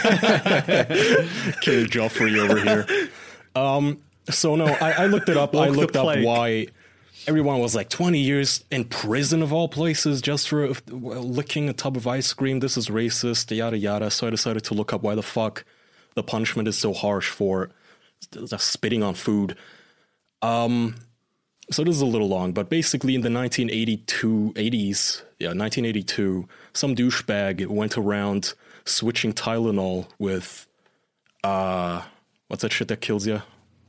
King Joffrey over here. Um, so no, I, I looked it up. I Walk the looked up plank. why everyone was like twenty years in prison of all places just for uh, licking a tub of ice cream. This is racist, yada yada. So I decided to look up why the fuck the punishment is so harsh for just spitting on food. Um, so this is a little long, but basically in the nineteen eighty-two, eighties, yeah, nineteen eighty-two, some douchebag went around switching Tylenol with, uh, what's that shit that kills you?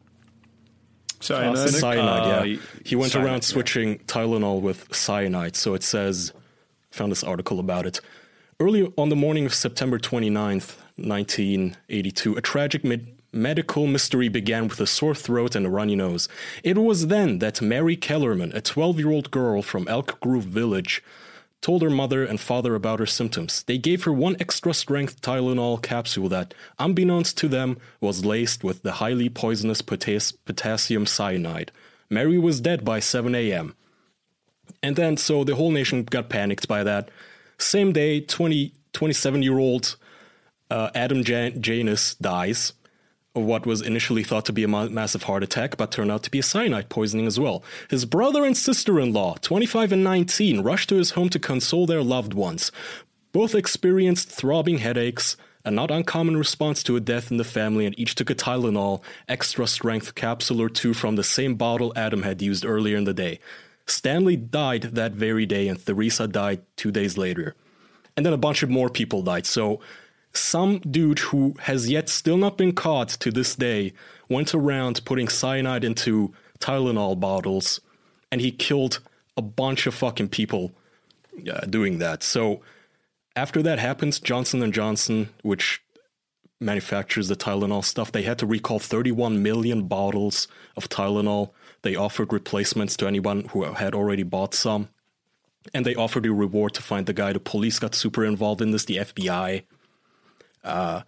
Cyanide. Cyanide, Uh, yeah. He went cyanide, around switching Tylenol with cyanide. So it says, found this article about it. Early on the morning of September twenty-ninth, nineteen eighty-two, a tragic med- medical mystery began with a sore throat and a runny nose. It was then that Mary Kellerman, a twelve-year-old girl from Elk Grove Village, told her mother and father about her symptoms. They gave her one extra-strength Tylenol capsule that, unbeknownst to them, was laced with the highly poisonous potas- potassium cyanide. Mary was dead by seven a.m. And then, so the whole nation got panicked by that. Same day, twenty, twenty-seven-year-old uh, Adam Jan- Janus dies of what was initially thought to be a ma- massive heart attack, but turned out to be a cyanide poisoning as well. His brother and sister-in-law, twenty-five and nineteen, rushed to his home to console their loved ones. Both experienced throbbing headaches, a not uncommon response to a death in the family, and each took a Tylenol extra-strength capsule or two from the same bottle Adam had used earlier in the day. Stanley died that very day, and Theresa died two days later. And then a bunch of more people died. So some dude who has yet still not been caught to this day went around putting cyanide into Tylenol bottles, and he killed a bunch of fucking people uh, doing that. So after that happens, Johnson and Johnson, which manufactures the Tylenol stuff, they had to recall thirty-one million bottles of Tylenol. They offered replacements to anyone who had already bought some. And they offered a reward to find the guy. The police got super involved in this, the F B I. Uh,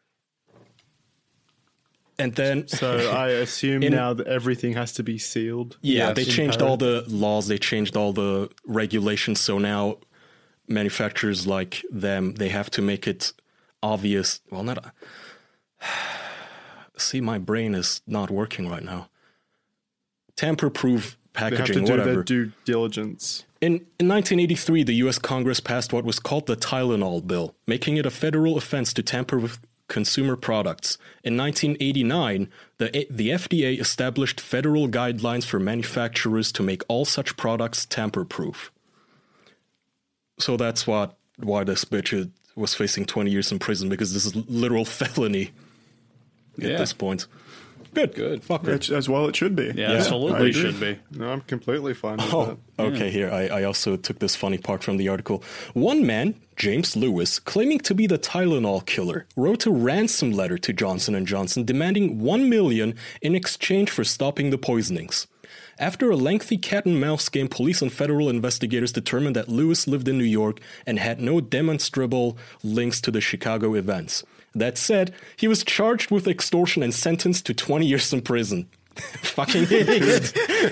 and then... So I assume In- now that everything has to be sealed. Yeah, Yes, they in changed Paris. all the laws. They changed all the regulations. So now manufacturers like them, they have to make it obvious. Well, not... See, my brain is not working right now. Tamper-proof They have to packaging, do whatever. their due diligence. In, in nineteen eighty-three, the U S Congress passed what was called the Tylenol Bill, making it a federal offense to tamper with consumer products. In nineteen eighty-nine, the, the F D A established federal guidelines for manufacturers to make all such products tamper-proof. So that's what why this bitch is, was facing twenty years in prison, because this is literal felony at Yeah. this point. Good, Good. Fuck her. It's, as well it should be. Yeah, I absolutely agree. should be. No, I'm completely fine with Oh, okay. Here, I, I also took this funny part from the article. One man, James Lewis, claiming to be the Tylenol killer, wrote a ransom letter to Johnson and Johnson demanding one million dollars in exchange for stopping the poisonings. After a lengthy cat-and-mouse game, police and federal investigators determined that Lewis lived in New York and had no demonstrable links to the Chicago events. That said, he was charged with extortion and sentenced to twenty years in prison. Fucking idiot.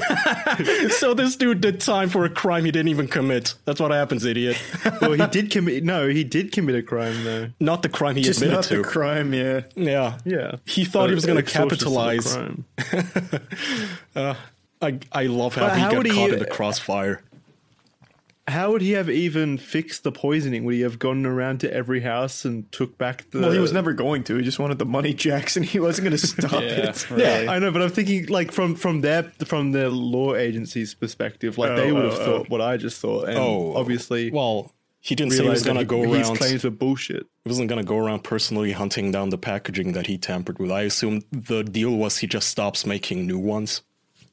So this dude did time for a crime he didn't even commit. That's what happens, idiot. that. Well, he did commit. No, he did commit a crime though. Not the crime he Just admitted not to. the crime, yeah. Yeah. Yeah, He thought he was going to Extortion's still a capitalize. crime. I, I love how But he how got would he- caught in the crossfire. How would he have even fixed the poisoning? Would he have gone around to every house and took back the? Well, he was never going to. He just wanted the money, Jackson. He wasn't going to stop Yeah, it. really. Yeah, I know, but I'm thinking like from from their from the law agency's perspective, like Oh, they would have oh, thought what I just thought, and Oh, obviously, Well, he didn't say he was realized that going to go his around. claims were bullshit. He wasn't going to go around personally hunting down the packaging that he tampered with. I assume the deal was he just stops making new ones.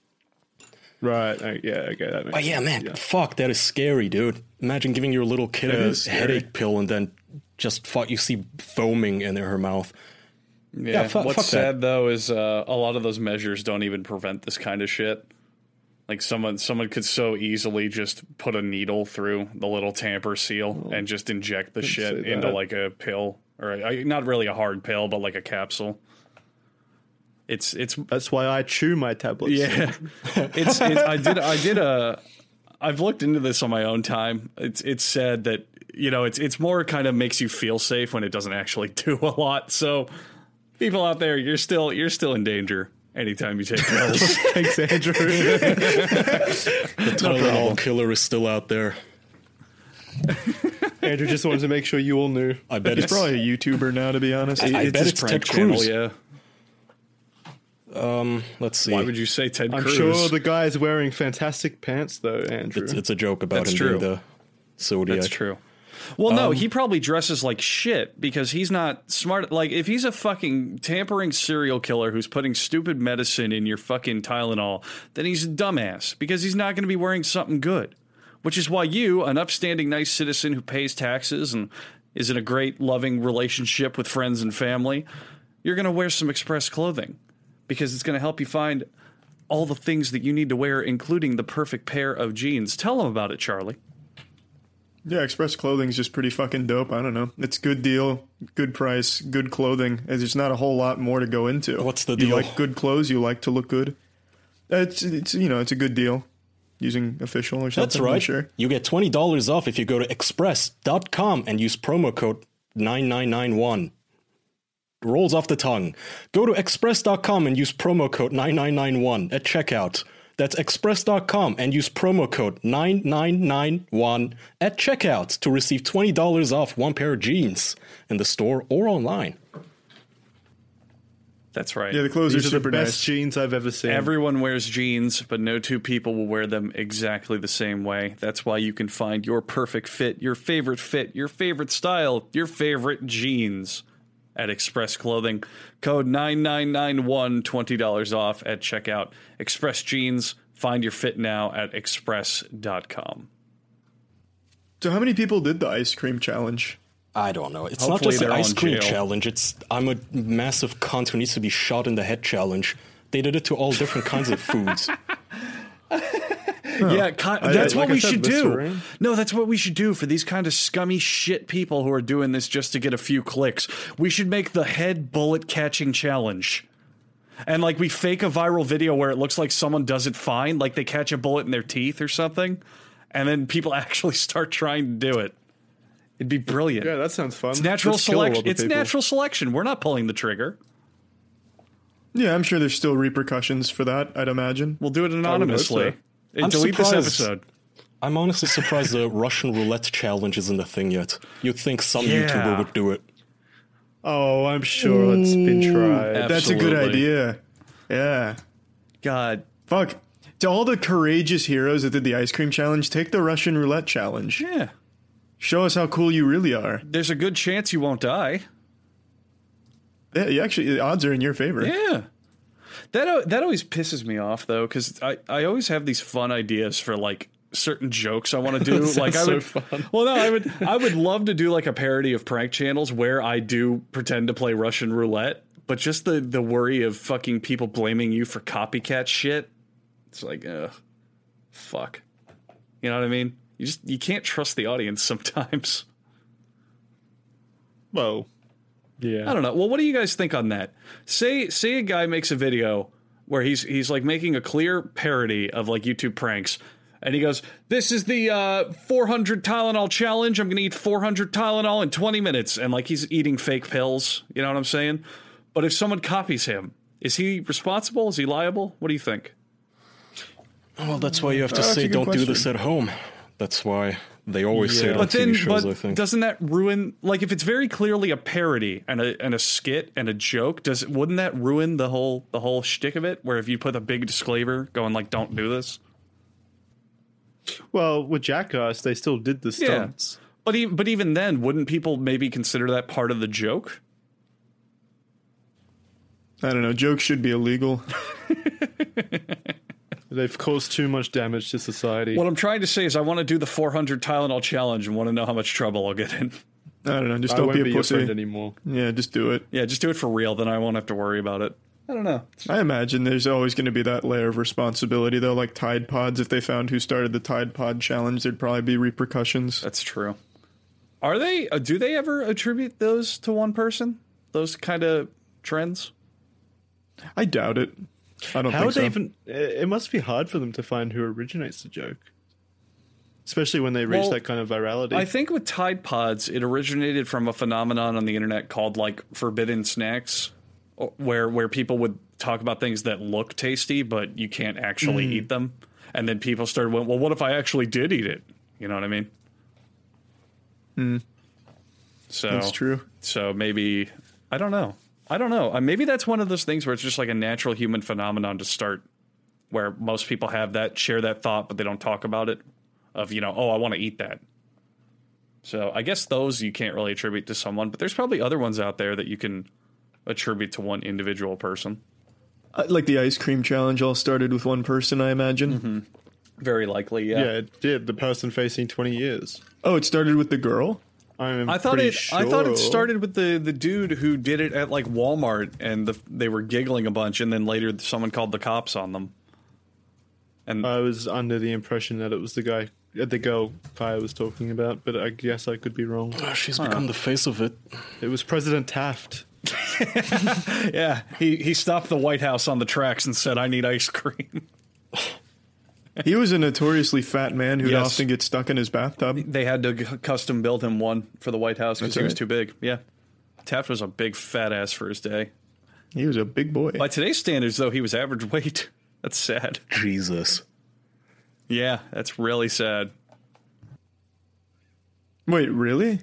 Right? I, yeah. Okay. That makes But yeah, sense, man, yeah. fuck, that is scary, dude. Imagine giving your little kid It a is scary. headache pill and then just fuck, you see foaming in her mouth. Yeah. Yeah, fu- What's fuck that. sad though is uh, a lot of those measures don't even prevent this kind of shit. Like someone, someone could so easily just put a needle through the little tamper seal and just inject the shit say into that. like a pill, or a, not really a hard pill, but like a capsule. It's it's That's why I chew my tablets. yeah. It's, it's I did I did a I've looked into this on my own time. It's it's said that, you know, it's it's more kind of makes you feel safe when it doesn't actually do a lot. So people out there, you're still you're still in danger anytime you take pills. Thanks, Andrew. The Tylenol killer is still out there. Andrew just wanted to make sure you all knew. I bet He's it's probably a YouTuber now, to be honest. I it's bet his it's prank Ted channel, Cruz. yeah. Let's see. Why would you say Ted I'm Cruz? sure the guy is wearing fantastic pants, though, Andrew. It's, it's a joke about That's him true. being the Zodiac. That's true. Well, no, he probably dresses like shit because he's not smart. Like, if he's a fucking tampering serial killer who's putting stupid medicine in your fucking Tylenol, then he's a dumbass because he's not going to be wearing something good. Which is why you, an upstanding, nice citizen who pays taxes and is in a great, loving relationship with friends and family, you're going to wear some Express clothing because it's going to help you find all the things that you need to wear, including the perfect pair of jeans. Tell them about it, Charlie. Yeah, Express Clothing's just pretty fucking dope. I don't know. It's good deal, good price, good clothing. And there's not a whole lot more to go into. What's the You deal? like good clothes, you like to look good. It's, it's you know, it's a good deal. Using official or something. That's I'm right. sure. You get twenty dollars off if you go to express dot com and use promo code nine nine nine one. Rolls off the tongue. Go to express dot com and use promo code nine nine nine one at checkout. That's express dot com and use promo code nine nine nine one at checkout to receive twenty dollars off one pair of jeans in the store or online. That's right. Yeah, the clothes These are are the super best nice. jeans I've ever seen. Everyone wears jeans, but no two people will wear them exactly the same way. That's why you can find your perfect fit, your favorite fit, your favorite style, your favorite jeans at Express Clothing. Code nine nine nine one, twenty dollars off at checkout. Express Jeans, find your fit now at express dot com. So how many people did the ice cream challenge? I don't know. It's Hopefully not just an they're ice all in cream jail. challenge. It's I'm a massive cunt who needs to be shot in the head challenge. They did it to all different kinds of foods. Yeah, ki- that's like what I we said, should do. Listerine. No, that's what we should do for these kind of scummy shit people who are doing this just to get a few clicks. We should make the head bullet catching challenge. And like we fake a viral video where it looks like someone does it fine, like they catch a bullet in their teeth or something, and then people actually start trying to do it. It'd be brilliant. Yeah, that sounds fun. It's natural Let's kill all selection. the It's people. natural selection. We're not pulling the trigger. Yeah, I'm sure there's still repercussions for that, I'd imagine. We'll do it anonymously. so. And I'm delete this surprised. episode. I'm honestly surprised the Russian roulette challenge isn't a thing yet. You'd think some Yeah. YouTuber would do it. Oh, I'm sure it's been tried. Ab- That's a good Absolutely. idea. Yeah. God. Fuck. To all the courageous heroes that did the ice cream challenge, take the Russian roulette challenge. Yeah. Show us how cool you really are. There's a good chance you won't die. Yeah, you actually, the odds are in your favor. Yeah. That that always pisses me off, though, because I, I always have these fun ideas for, like, certain jokes I want to do. Like I would, so fun. Well, no, I would I would love to do, like, a parody of prank channels where I do pretend to play Russian roulette, but just the, the worry of fucking people blaming you for copycat shit. It's like, ugh, fuck. You know what I mean? You just you can't trust the audience sometimes. Well, yeah. I don't know. Well, what do you guys think on that? Say say a guy makes a video where he's he's like making a clear parody of like YouTube pranks, and he goes, "This is the uh, four hundred Tylenol challenge. I'm going to eat four hundred Tylenol in twenty minutes," and like he's eating fake pills. You know what I'm saying? But if someone copies him, is he responsible? Is he liable? What do you think? Well, that's why you have to Uh, that's a say good don't do question. this at home. That's why they always say Yeah. it on But T V then, shows, but I think. doesn't that ruin? Like, if it's very clearly a parody and a and a skit and a joke, does wouldn't that ruin the whole the whole shtick of it? Where if you put a big disclaimer going like, "Don't do this," Well, with Jackass, they still did the stunts. but even but even then, wouldn't people maybe consider that part of the joke? I don't know. Jokes should be illegal. They've caused too much damage to society. What I'm trying to say is, I want to do the four hundred Tylenol challenge and want to know how much trouble I'll get in. I don't know. Just I don't won't be be a your pussy. friend anymore. Yeah, just do it. Yeah, just do it for real. Then I won't have to worry about it. I don't know. I imagine there's always going to be that layer of responsibility, though. Like Tide Pods, if they found who started the Tide Pod challenge, there'd probably be repercussions. That's true. Are they? Uh, do they ever attribute those to one person? Those kind of trends? I doubt it. I don't How think would so. they even? It must be hard for them to find who originates the joke, especially when they reach Well, that kind of virality. I think with Tide Pods, it originated from a phenomenon on the internet called like forbidden snacks, o- where where people would talk about things that look tasty but you can't actually Mm. eat them, and then people started going, "Well, what if I actually did eat it?" You know what I mean? Hmm. So That's true. So maybe I don't know. I don't know. Uh, maybe that's one of those things where it's just like a natural human phenomenon to start, where most people have that, share that thought, but they don't talk about it. Of, you know, oh, I want to eat that. So I guess those you can't really attribute to someone, but there's probably other ones out there that you can attribute to one individual person. Uh, like the ice cream challenge all started with one person, I imagine. Mm-hmm. Very likely, yeah. yeah, it did. The person facing twenty years. Oh, it started with the girl? I'm I thought pretty it. Sure. I thought it started with the, the dude who did it at like Walmart, and the, they were giggling a bunch, and then later someone called the cops on them. And I was under the impression that it was the guy, uh, the girl Kaya was talking about, but I guess I could be wrong. Oh, she's become the face of it. It was President Taft. yeah, he he stopped the White House on the tracks and said, "I need ice cream." He was a notoriously fat man who'd Yes. often get stuck in his bathtub. They had to g- custom build him one for the White House because That's he was right. too big. Yeah, Taft was a big fat ass for his day. He was a big boy. By today's standards, though, he was average weight. That's sad. Jesus. Yeah, that's really sad. Wait, really?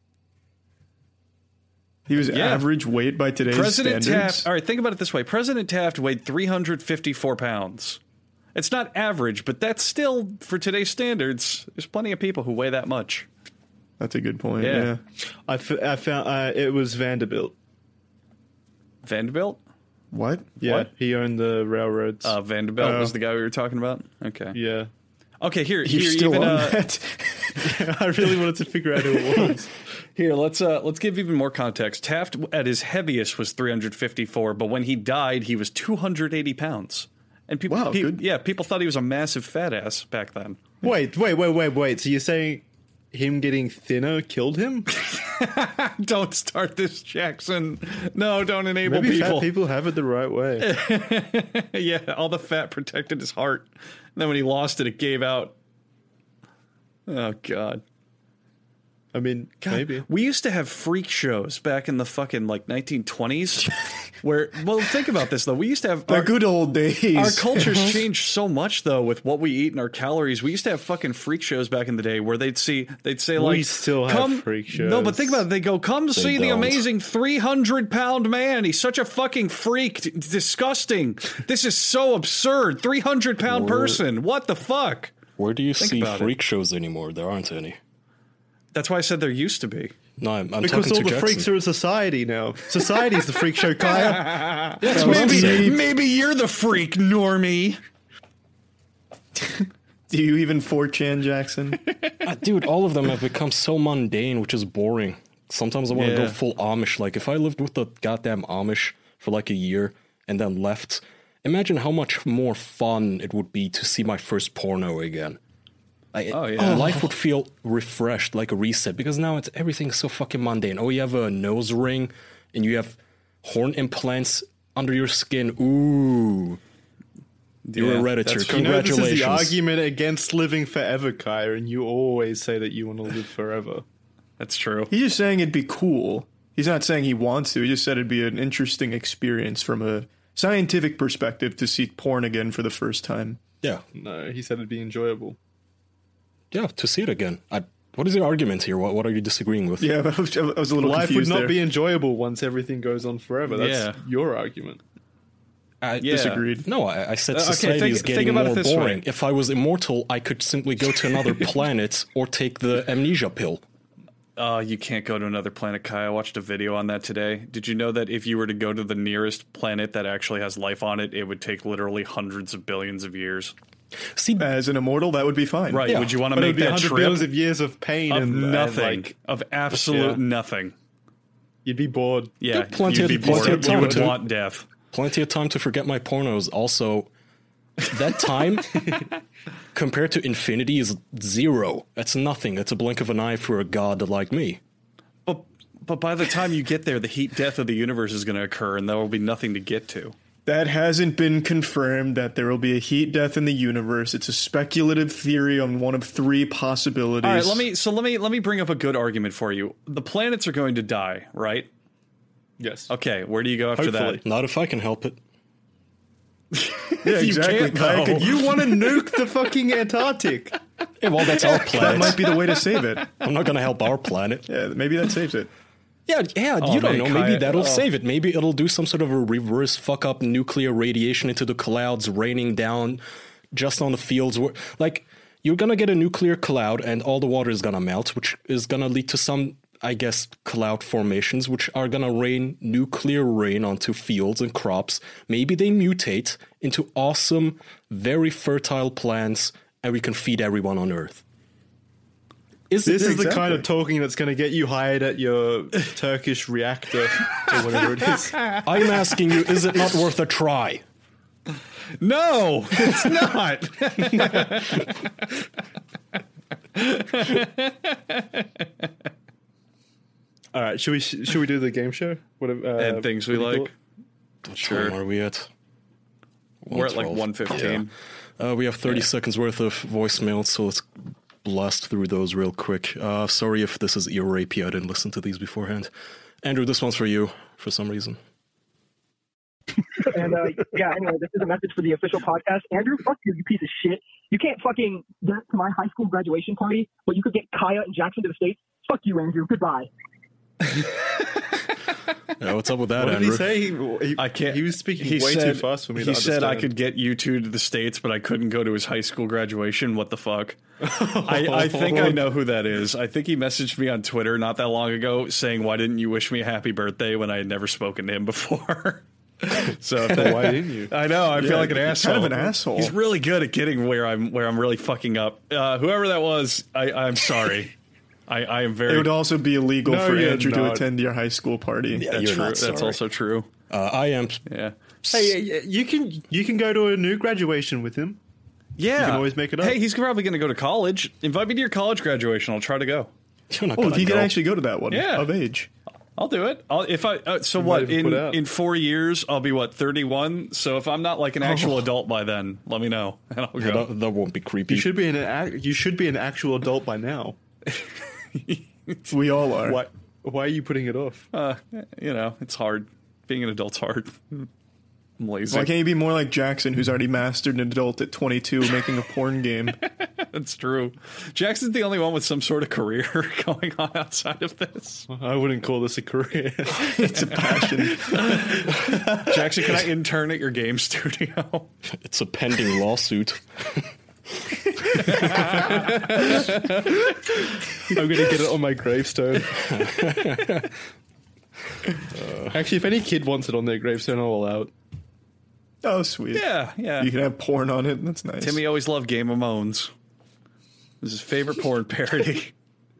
He was Yeah. average weight by today's President standards? Taft. All right, think about it this way: President Taft weighed three hundred fifty-four pounds. It's not average, but that's still, for today's standards, there's plenty of people who weigh that much. That's a good point, Yeah. yeah. I, f- I found uh, it was Vanderbilt. Vanderbilt? What? Yeah, What? he owned the railroads. Uh, Vanderbilt Oh. was the guy we were talking about? Okay. yeah, Okay, here, You're here, still even, on uh, that? I really wanted to figure out who it was. Here, let's uh, let's give even more context. Taft, at his heaviest, was three hundred fifty-four, but when he died, he was two hundred eighty pounds. And people, Wow, pe- good. yeah, people thought he was a massive fat ass back then. Wait, wait, wait, wait, wait. So you're saying him getting thinner killed him? Don't start this, Jackson. No, don't enable Maybe people. fat people have it the right way. Yeah, all the fat protected his heart. And then when he lost it, it gave out. Oh, God. I mean, God, maybe. we used to have freak shows back in the fucking like nineteen twenties where, well, think about this though. We used to have The our, good old days. our culture's changed so much though with what we eat and our calories. We used to have fucking freak shows back in the day where they'd see, they'd say like, We still have come, freak shows. No, but think about it. They go, come see the don't. amazing three hundred pound man. He's such a fucking freak. D- disgusting. This is so absurd. three hundred pound Word. person. What the fuck? Where do you Think see about it. freak shows anymore? There aren't any. That's why I said there used to be. No, I'm, I'm Because talking all to the Jackson. freaks are in society now. Society's the freak show, Kaya. That's what I'm Maybe, saying. maybe you're the freak, normie. Do you even four chan, Jackson? Uh, dude, all of them have become so mundane, which is boring. Sometimes I want to Yeah. go full Amish. Like, if I lived with the goddamn Amish for like a year and then left, imagine how much more fun it would be to see my first porno again. Like, Oh, yeah. Life would feel refreshed, like a reset, because now it's everything's so fucking mundane. Oh, you have a nose ring and you have horn implants under your skin. Ooh. You're Yeah, a Redditor. that's true. You know, this Congratulations. is the argument against living forever, Kaya, and you always say that you want to live forever. That's true. He's just saying it'd be cool. He's not saying he wants to. He just said it'd be an interesting experience from a scientific perspective to see porn again for the first time. Yeah. No, he said it'd be enjoyable. Yeah, to see it again. I, what is your argument here? What, what are you disagreeing with? Yeah, I was, I was a little Life would confused not there. be enjoyable once everything goes on forever. That's Yeah. your argument. I Yeah. Disagreed. No, I, I said Uh, okay, society think- is think getting about it more this way. boring. If I was immortal, I could simply go to another planet or take the amnesia pill. Uh, you can't go to another planet, Kai. I watched a video on that today. Did you know that if you were to go to the nearest planet that actually has life on it, it would take literally hundreds of billions of years? See, As an immortal, that would be fine. Right. Yeah, Would you want to But it would make be that hundred trip billions of years of pain of and and, nothing, like, of absolute Yeah. nothing? you'd be bored. Yeah, plenty you'd of- be plenty bored. of time You would to- want death. plenty of time to forget my pornos. Also, that time compared to infinity is zero. That's nothing. That's a blink of an eye for a god like me. But but by the time you get there, the heat death of the universe is going to occur, and there will be nothing to get to. That hasn't been confirmed that there will be a heat death in the universe. It's a speculative theory on one of three possibilities. All right, let me. So let me let me bring up a good argument for you. The planets are going to die, right? Yes. Okay, where do you go after Hopefully. Not if I can help it. Yeah, exactly. can't, Kaya, though. could you You want to nuke the fucking Antarctic? Yeah, well, that's our That planet. might be the way to save it. I'm not going to help our planet. Yeah, maybe that saves it. Yeah, yeah, Oh, you don't man, know. Maybe Kaya- that'll oh. save it. Maybe it'll do some sort of a reverse fuck up nuclear radiation into the clouds, raining down just on the fields. Where, like, you're gonna get a nuclear cloud, and all the water is gonna melt, which is gonna lead to some, I guess, cloud formations, which are gonna rain nuclear rain onto fields and crops. Maybe they mutate into awesome, very fertile plants, and we can feed everyone on Earth. Is This it, is the kind Exactly. of talking that's going to get you hired at your Turkish reactor or whatever it is. I'm asking you, is it not worth a try? No, it's not. All right, should we should we do the game show? What, uh, and things we what do you like. call it? Sure. Where are we at? We're at like twelve. one fifteen. Uh, we have thirty seconds worth of voicemails, so let's blast through those real quick. Uh, sorry if this is ear rapey. I didn't listen to these beforehand. Andrew, this one's for you for some reason. And uh, yeah, anyway, this is a message for the official podcast. Andrew, fuck you, you piece of shit. You can't fucking get to my high school graduation party, but you could get Kaya and Jackson to the States. Fuck you, Andrew. Goodbye. Yeah, what's up with that, What did Andrew? he say? He, he, I can't. He was speaking he way said, too fast for me. He to said I understand. could get you two to the States, but I couldn't go to his high school graduation. What the fuck? I, I think I know who that is. I think he messaged me on Twitter not that long ago saying, "Why didn't you wish me a happy birthday?" when I had never spoken to him before. So if that, Why didn't you? I know. I feel like an you're asshole. kind of an asshole. He's really good at getting where I'm where I'm really fucking up. Uh, whoever that was, I, I'm sorry. I, I am very. It would also be illegal No, for you're Andrew to not. attend your high school party. Yeah, that's you're true. not That's sorry. also true. Uh, I am. Yeah. Hey, y- you can you can go to a new graduation with him. Yeah. You can always make it up. Hey, he's probably going to go to college. Invite me to your college graduation. I'll try to go. You're not Oh, gonna he go. can actually go to that one. Yeah. Of age. I'll do it. I'll, if I uh, so might what even in put out. in four years I'll be what thirty-one. So if I'm not like an actual adult by then, let me know and I'll Yeah, go. that, that won't be creepy. You should be an ac- you should be an actual adult by now. We all are. Why why are you putting it off? Uh, you know, it's hard. Being an adult's hard. I'm lazy. Why can't you be more like Jackson, who's already mastered an adult at twenty-two making a porn game? That's true. Jackson's the only one with some sort of career going on outside of this. I wouldn't call this a career. It's a passion. Jackson, can I intern at your game studio? It's a pending lawsuit. I'm gonna get it on my gravestone. uh, Actually, if any kid wants it on their gravestone, I'll allow it. Oh, sweet. Yeah, yeah. You can have porn on it. That's nice. Timmy always loved Game of Moans. It was his favorite porn parody.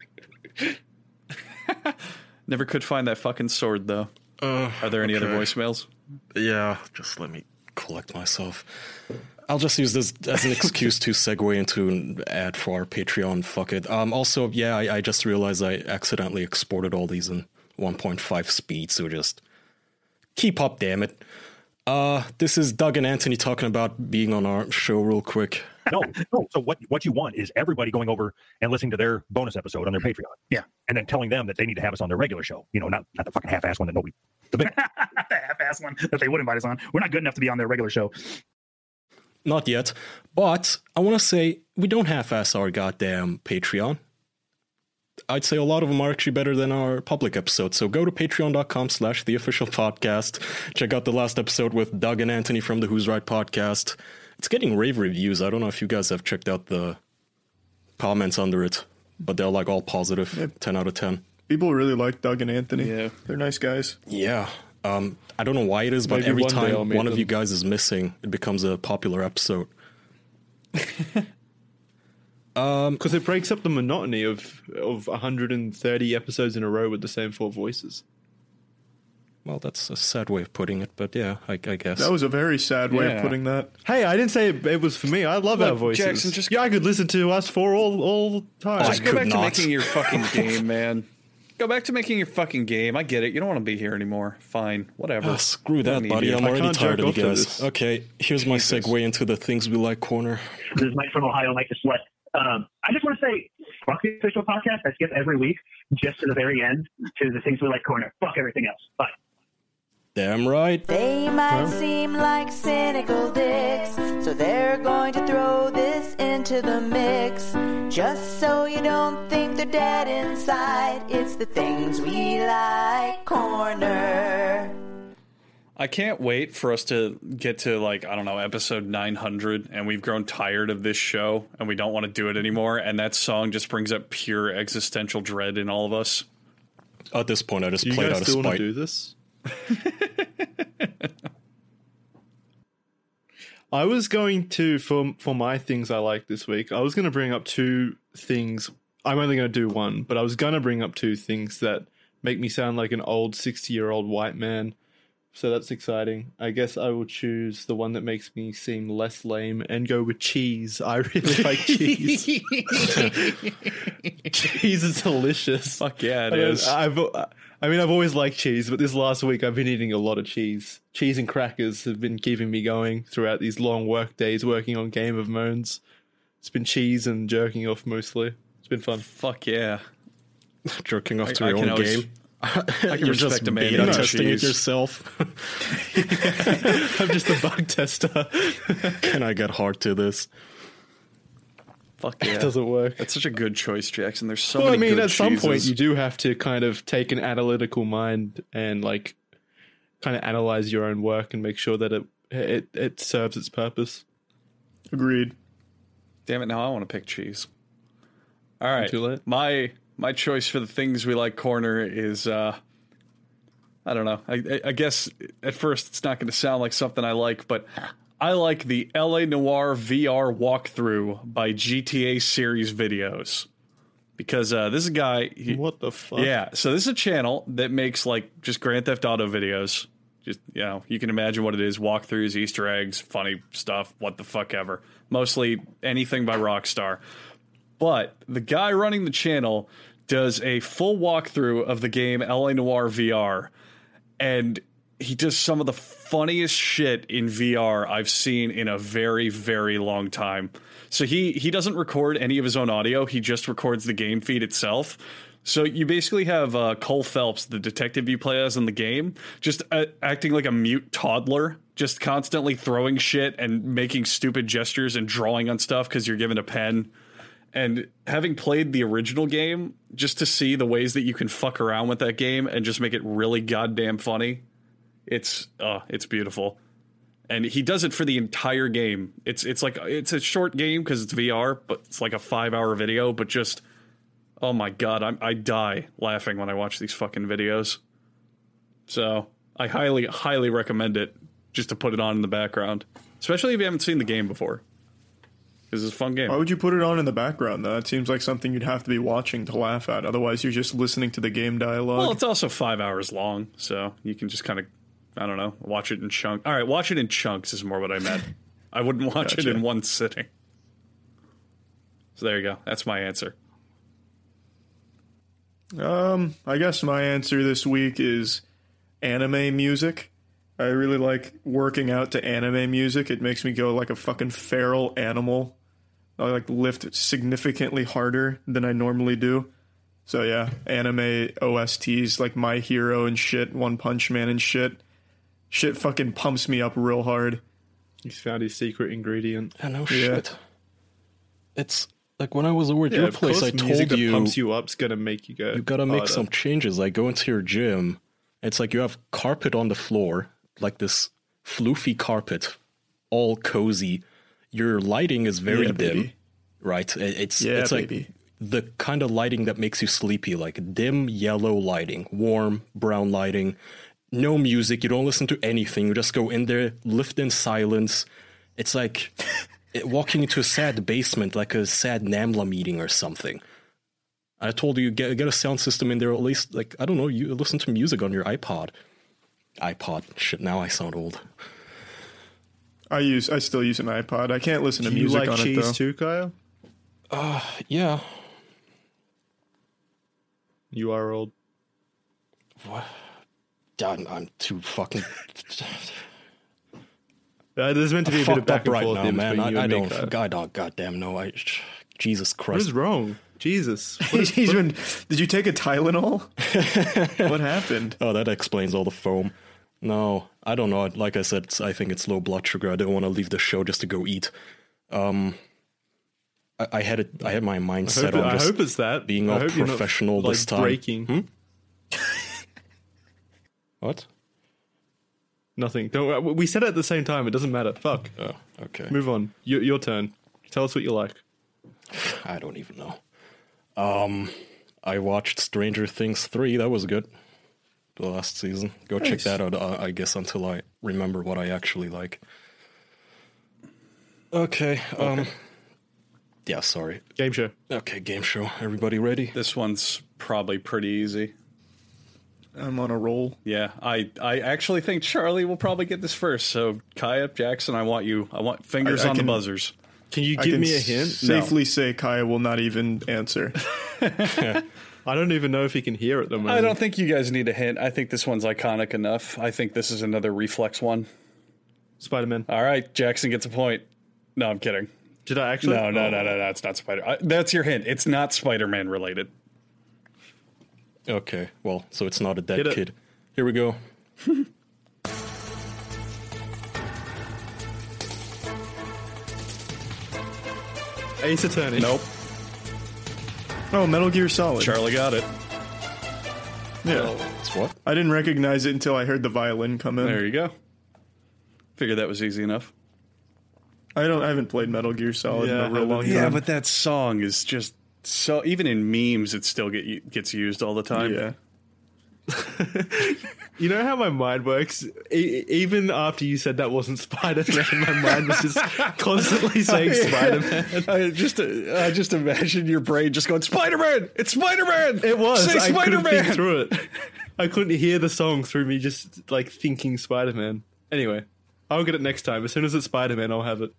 Never could find that fucking sword, though. Uh, Are there any okay. other voicemails? Yeah, just let me collect myself. I'll just use this as an excuse to segue into an ad for our Patreon. Fuck it. Um, also, yeah, I, I just realized I accidentally exported all these in one point five speed, so just keep up, damn it. Uh, this is Doug and Anthony talking about being on our show real quick. No, no. So what, what you want is everybody going over and listening to their bonus episode on their Patreon. Yeah. And then telling them that they need to have us on their regular show. You know, not, not the fucking half-ass one that nobody... The big, The half-ass one that they would invite us on. We're not good enough to be on their regular show. Not yet, but I want to say we don't half-ass our goddamn Patreon. I'd say a lot of them are actually better than our public episodes. So go to patreon.com slash the official podcast. Check out the last episode with Doug and Anthony from the Who's Right podcast. It's getting rave reviews. I don't know if you guys have checked out the comments under it, but they're like all positive. Yeah. ten out of ten. People really like Doug and Anthony. Yeah. They're nice guys. Yeah. Um, I don't know why it is, but Maybe every one day I'll time meet one of them. you guys is missing, it becomes a popular episode. Because it breaks up the monotony of of one hundred thirty episodes in a row with the same four voices. Well, that's a sad way of putting it, but yeah, I, I guess. That was a very sad way Yeah. of putting that. Hey, I didn't say it, it was for me. I love Look, our voices. Jackson, just- yeah, I could listen to us four all all the time. I Just go could back not. to making your fucking game, man. Go back to making your fucking game. I get it. You don't want to be here anymore. Fine. Whatever. Ah, screw I that, don't buddy. need you. I'm I already can't tired jerk of off you to guys. this. Okay, here's my Jesus. segue into the things we like corner. This is Mike from Ohio, Mike the Sweat. Um, I just want to say, fuck the official podcast. I skip every week just to the very end to the things we like corner. Fuck everything else. Bye. Damn right. They might seem like cynical dicks, so they're going to throw this into the mix. Just so you don't think they're dead inside, it's the things we like corner. I can't wait for us to get to, like, I don't know, episode nine hundred, and we've grown tired of this show, and we don't want to do it anymore, and that song just brings up pure existential dread in all of us. At this point, I just Do you played guys out of still want to spite. do this? I was going to for for my things I like this week. I was going to bring up two things. I'm only going to do one, but I was going to bring up two things that make me sound like an old sixty-year-old white man. So that's exciting. I guess I will choose the one that makes me seem less lame and go with cheese. I really like cheese. Cheese is delicious. Fuck yeah, it I don't- is. I've, I mean, I've always liked cheese, but this last week I've been eating a lot of cheese. Cheese and crackers have been keeping me going throughout these long work days working on Game of Moans. It's been cheese and jerking off mostly. It's been fun. Fuck yeah. Jerking off I- to I your can own always- game. I can You're respect just a man beta eating testing it cheese. yourself. I'm just a bug tester. Can I get hard to this? Fuck yeah. It doesn't work. That's such a good choice, Jackson. There's so Well, I many mean, good at some point cheeses. you do have to kind of take an analytical mind and like kind of analyze your own work and make sure that it it, it serves its purpose. Agreed. Damn it, now I want to pick cheese. All right. Too late. My my choice for the things we like corner is uh I don't know. I, I, I guess at first it's not going to sound like something I like, but I like the L A Noire V R walkthrough by G T A series videos. Because uh, this is a guy... He, What the fuck? Yeah, so this is a channel that makes like just Grand Theft Auto videos. Just, you know, you can imagine what it is. Walkthroughs, Easter eggs, funny stuff, what the fuck ever. Mostly anything by Rockstar. But the guy running the channel does a full walkthrough of the game L A Noire V R. And he does some of the funniest shit in V R I've seen in a very, very long time. So he, he doesn't record any of his own audio. He just records the game feed itself. So you basically have uh, Cole Phelps, the detective you play as in the game, just uh, acting like a mute toddler, just constantly throwing shit and making stupid gestures and drawing on stuff because you're given a pen. And having played the original game, just to see the ways that you can fuck around with that game and just make it really goddamn funny, it's uh, it's beautiful. And he does it for the entire game. It's it's like it's a short game because it's V R, but it's like a five hour video. But just, oh my god, I I die laughing when I watch these fucking videos. So I highly highly recommend it just to put it on in the background, especially if you haven't seen the game before, because it's a fun game. Why would you put it on in the background though? It seems like something you'd have to be watching to laugh at. Otherwise, you're just listening to the game dialogue. Well, it's also five hours long, so you can just kind of, I don't know, watch it in chunks. All right, watch it in chunks is more what I meant. I wouldn't watch Gotcha. it in one sitting. So there you go. That's my answer. Um, I guess my answer this week is anime music. I really like working out to anime music. It makes me go like a fucking feral animal. I like lift significantly harder than I normally do. So yeah, anime O S Ts like My Hero and shit, One Punch Man and shit. Shit fucking pumps me up real hard. He's found his secret ingredient. I know Yeah. shit. It's like when I was over at Yeah, your of place, course, I music told that you pumps you up's gonna make you go. you gotta make harder. some changes. Like go into your gym. It's like you have carpet on the floor, like this floofy carpet, all cozy. Your lighting is very Yeah, dim, baby. right? It- It's Yeah, it's like baby. the kind of lighting that makes you sleepy, like dim yellow lighting, warm brown lighting. No music. You don't listen to anything. You just go in there, lift in silence. It's like it, walking into a sad basement, like a sad NAMLA meeting or something. I told you get get a sound system in there, at least like I don't know. You listen to music on your iPod. iPod. Shit. Now I sound old. I use I still use an iPod. I can't listen to Do you music like on cheese it though. too, Kyle? Yeah. You are old. What? God, I'm too fucking Uh, there's meant to be a bit of fucked back up and right forth now, in man. between I, you I and me, don't. Kyle. God, oh, goddamn no. I. Jesus What Christ. is wrong? Jesus. What is- He's been, did you take a Tylenol? What happened? Oh, that explains all the foam. No, I don't know. Like I said, it's- I think it's low blood sugar. I don't want to leave the show just to go eat. Um, I, I had it. I had my mind I set hope, on I just hope it's that. being I all hope you're not, professional like, this time. breaking. Hmm? What? Nothing. Don't. We said it at the same time. It doesn't matter. Fuck. Oh, okay. Move on. Your, your turn. Tell us what you like. I don't even know. Um, I watched Stranger Things three. That was good. The last season. Go check Nice. that out, uh, I guess, until I remember what I actually like. Okay. Um. Yeah, sorry. Game show. Okay, game show. Everybody ready? This one's probably pretty easy. I'm on a roll. Yeah, I, I actually think Charlie will probably get this first. So Kaya, Jackson, I want you. I want fingers I- I on can- the buzzers. Can you I give can me a hint? safely say Kaya will not even answer. I don't even know if he can hear at the moment. I don't think you guys need a hint. I think this one's iconic enough. I think this is another reflex one. Spider-Man. All right, Jackson gets a point. No, I'm kidding. Did I actually? No, no, Oh. no, no, no. It's not Spider. I, that's your hint. It's not Spider-Man related. Okay, well, so it's not a dead Hit it. kid. Here we go. Ace Attorney. Nope. Oh, Metal Gear Solid. Charlie got it. Yeah. It's what? I didn't recognize it until I heard the violin come in. There you go. Figured that was easy enough. I don't. I haven't played Metal Gear Solid Yeah, in a real I long haven't. time. Yeah, but that song is just so. Even in memes, it still get gets used all the time. yeah. You know how my mind works? E- even after you said that wasn't Spider-Man, my mind was just constantly saying Spider-Man. I just, I just imagine your brain just going Spider-Man. It's Spider-Man. It was. Say I couldn't Spider-Man. think through it. I couldn't hear the song through me just like thinking Spider-Man. Anyway, I'll get it next time. As soon as it's Spider-Man, I'll have it.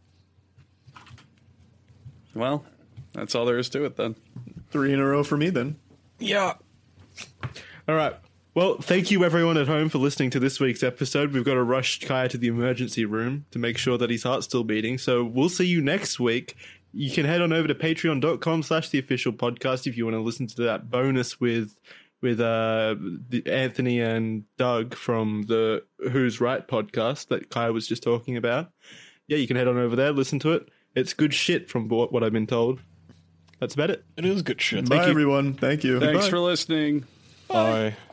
Well, that's all there is to it then. Three in a row for me then. Yeah. All right. Well, thank you everyone at home for listening to this week's episode. We've got to rush Kaya to the emergency room to make sure that his heart's still beating. So we'll see you next week. You can head on over to patreon.com slash the official podcast if you want to listen to that bonus with with uh, the Anthony and Doug from the Who's Right podcast that Kaya was just talking about. Yeah, you can head on over there, listen to it. It's good shit from what, what I've been told. That's about it. It is good shit. Bye, you. everyone. Thank you. Thanks Goodbye. for listening. Bye.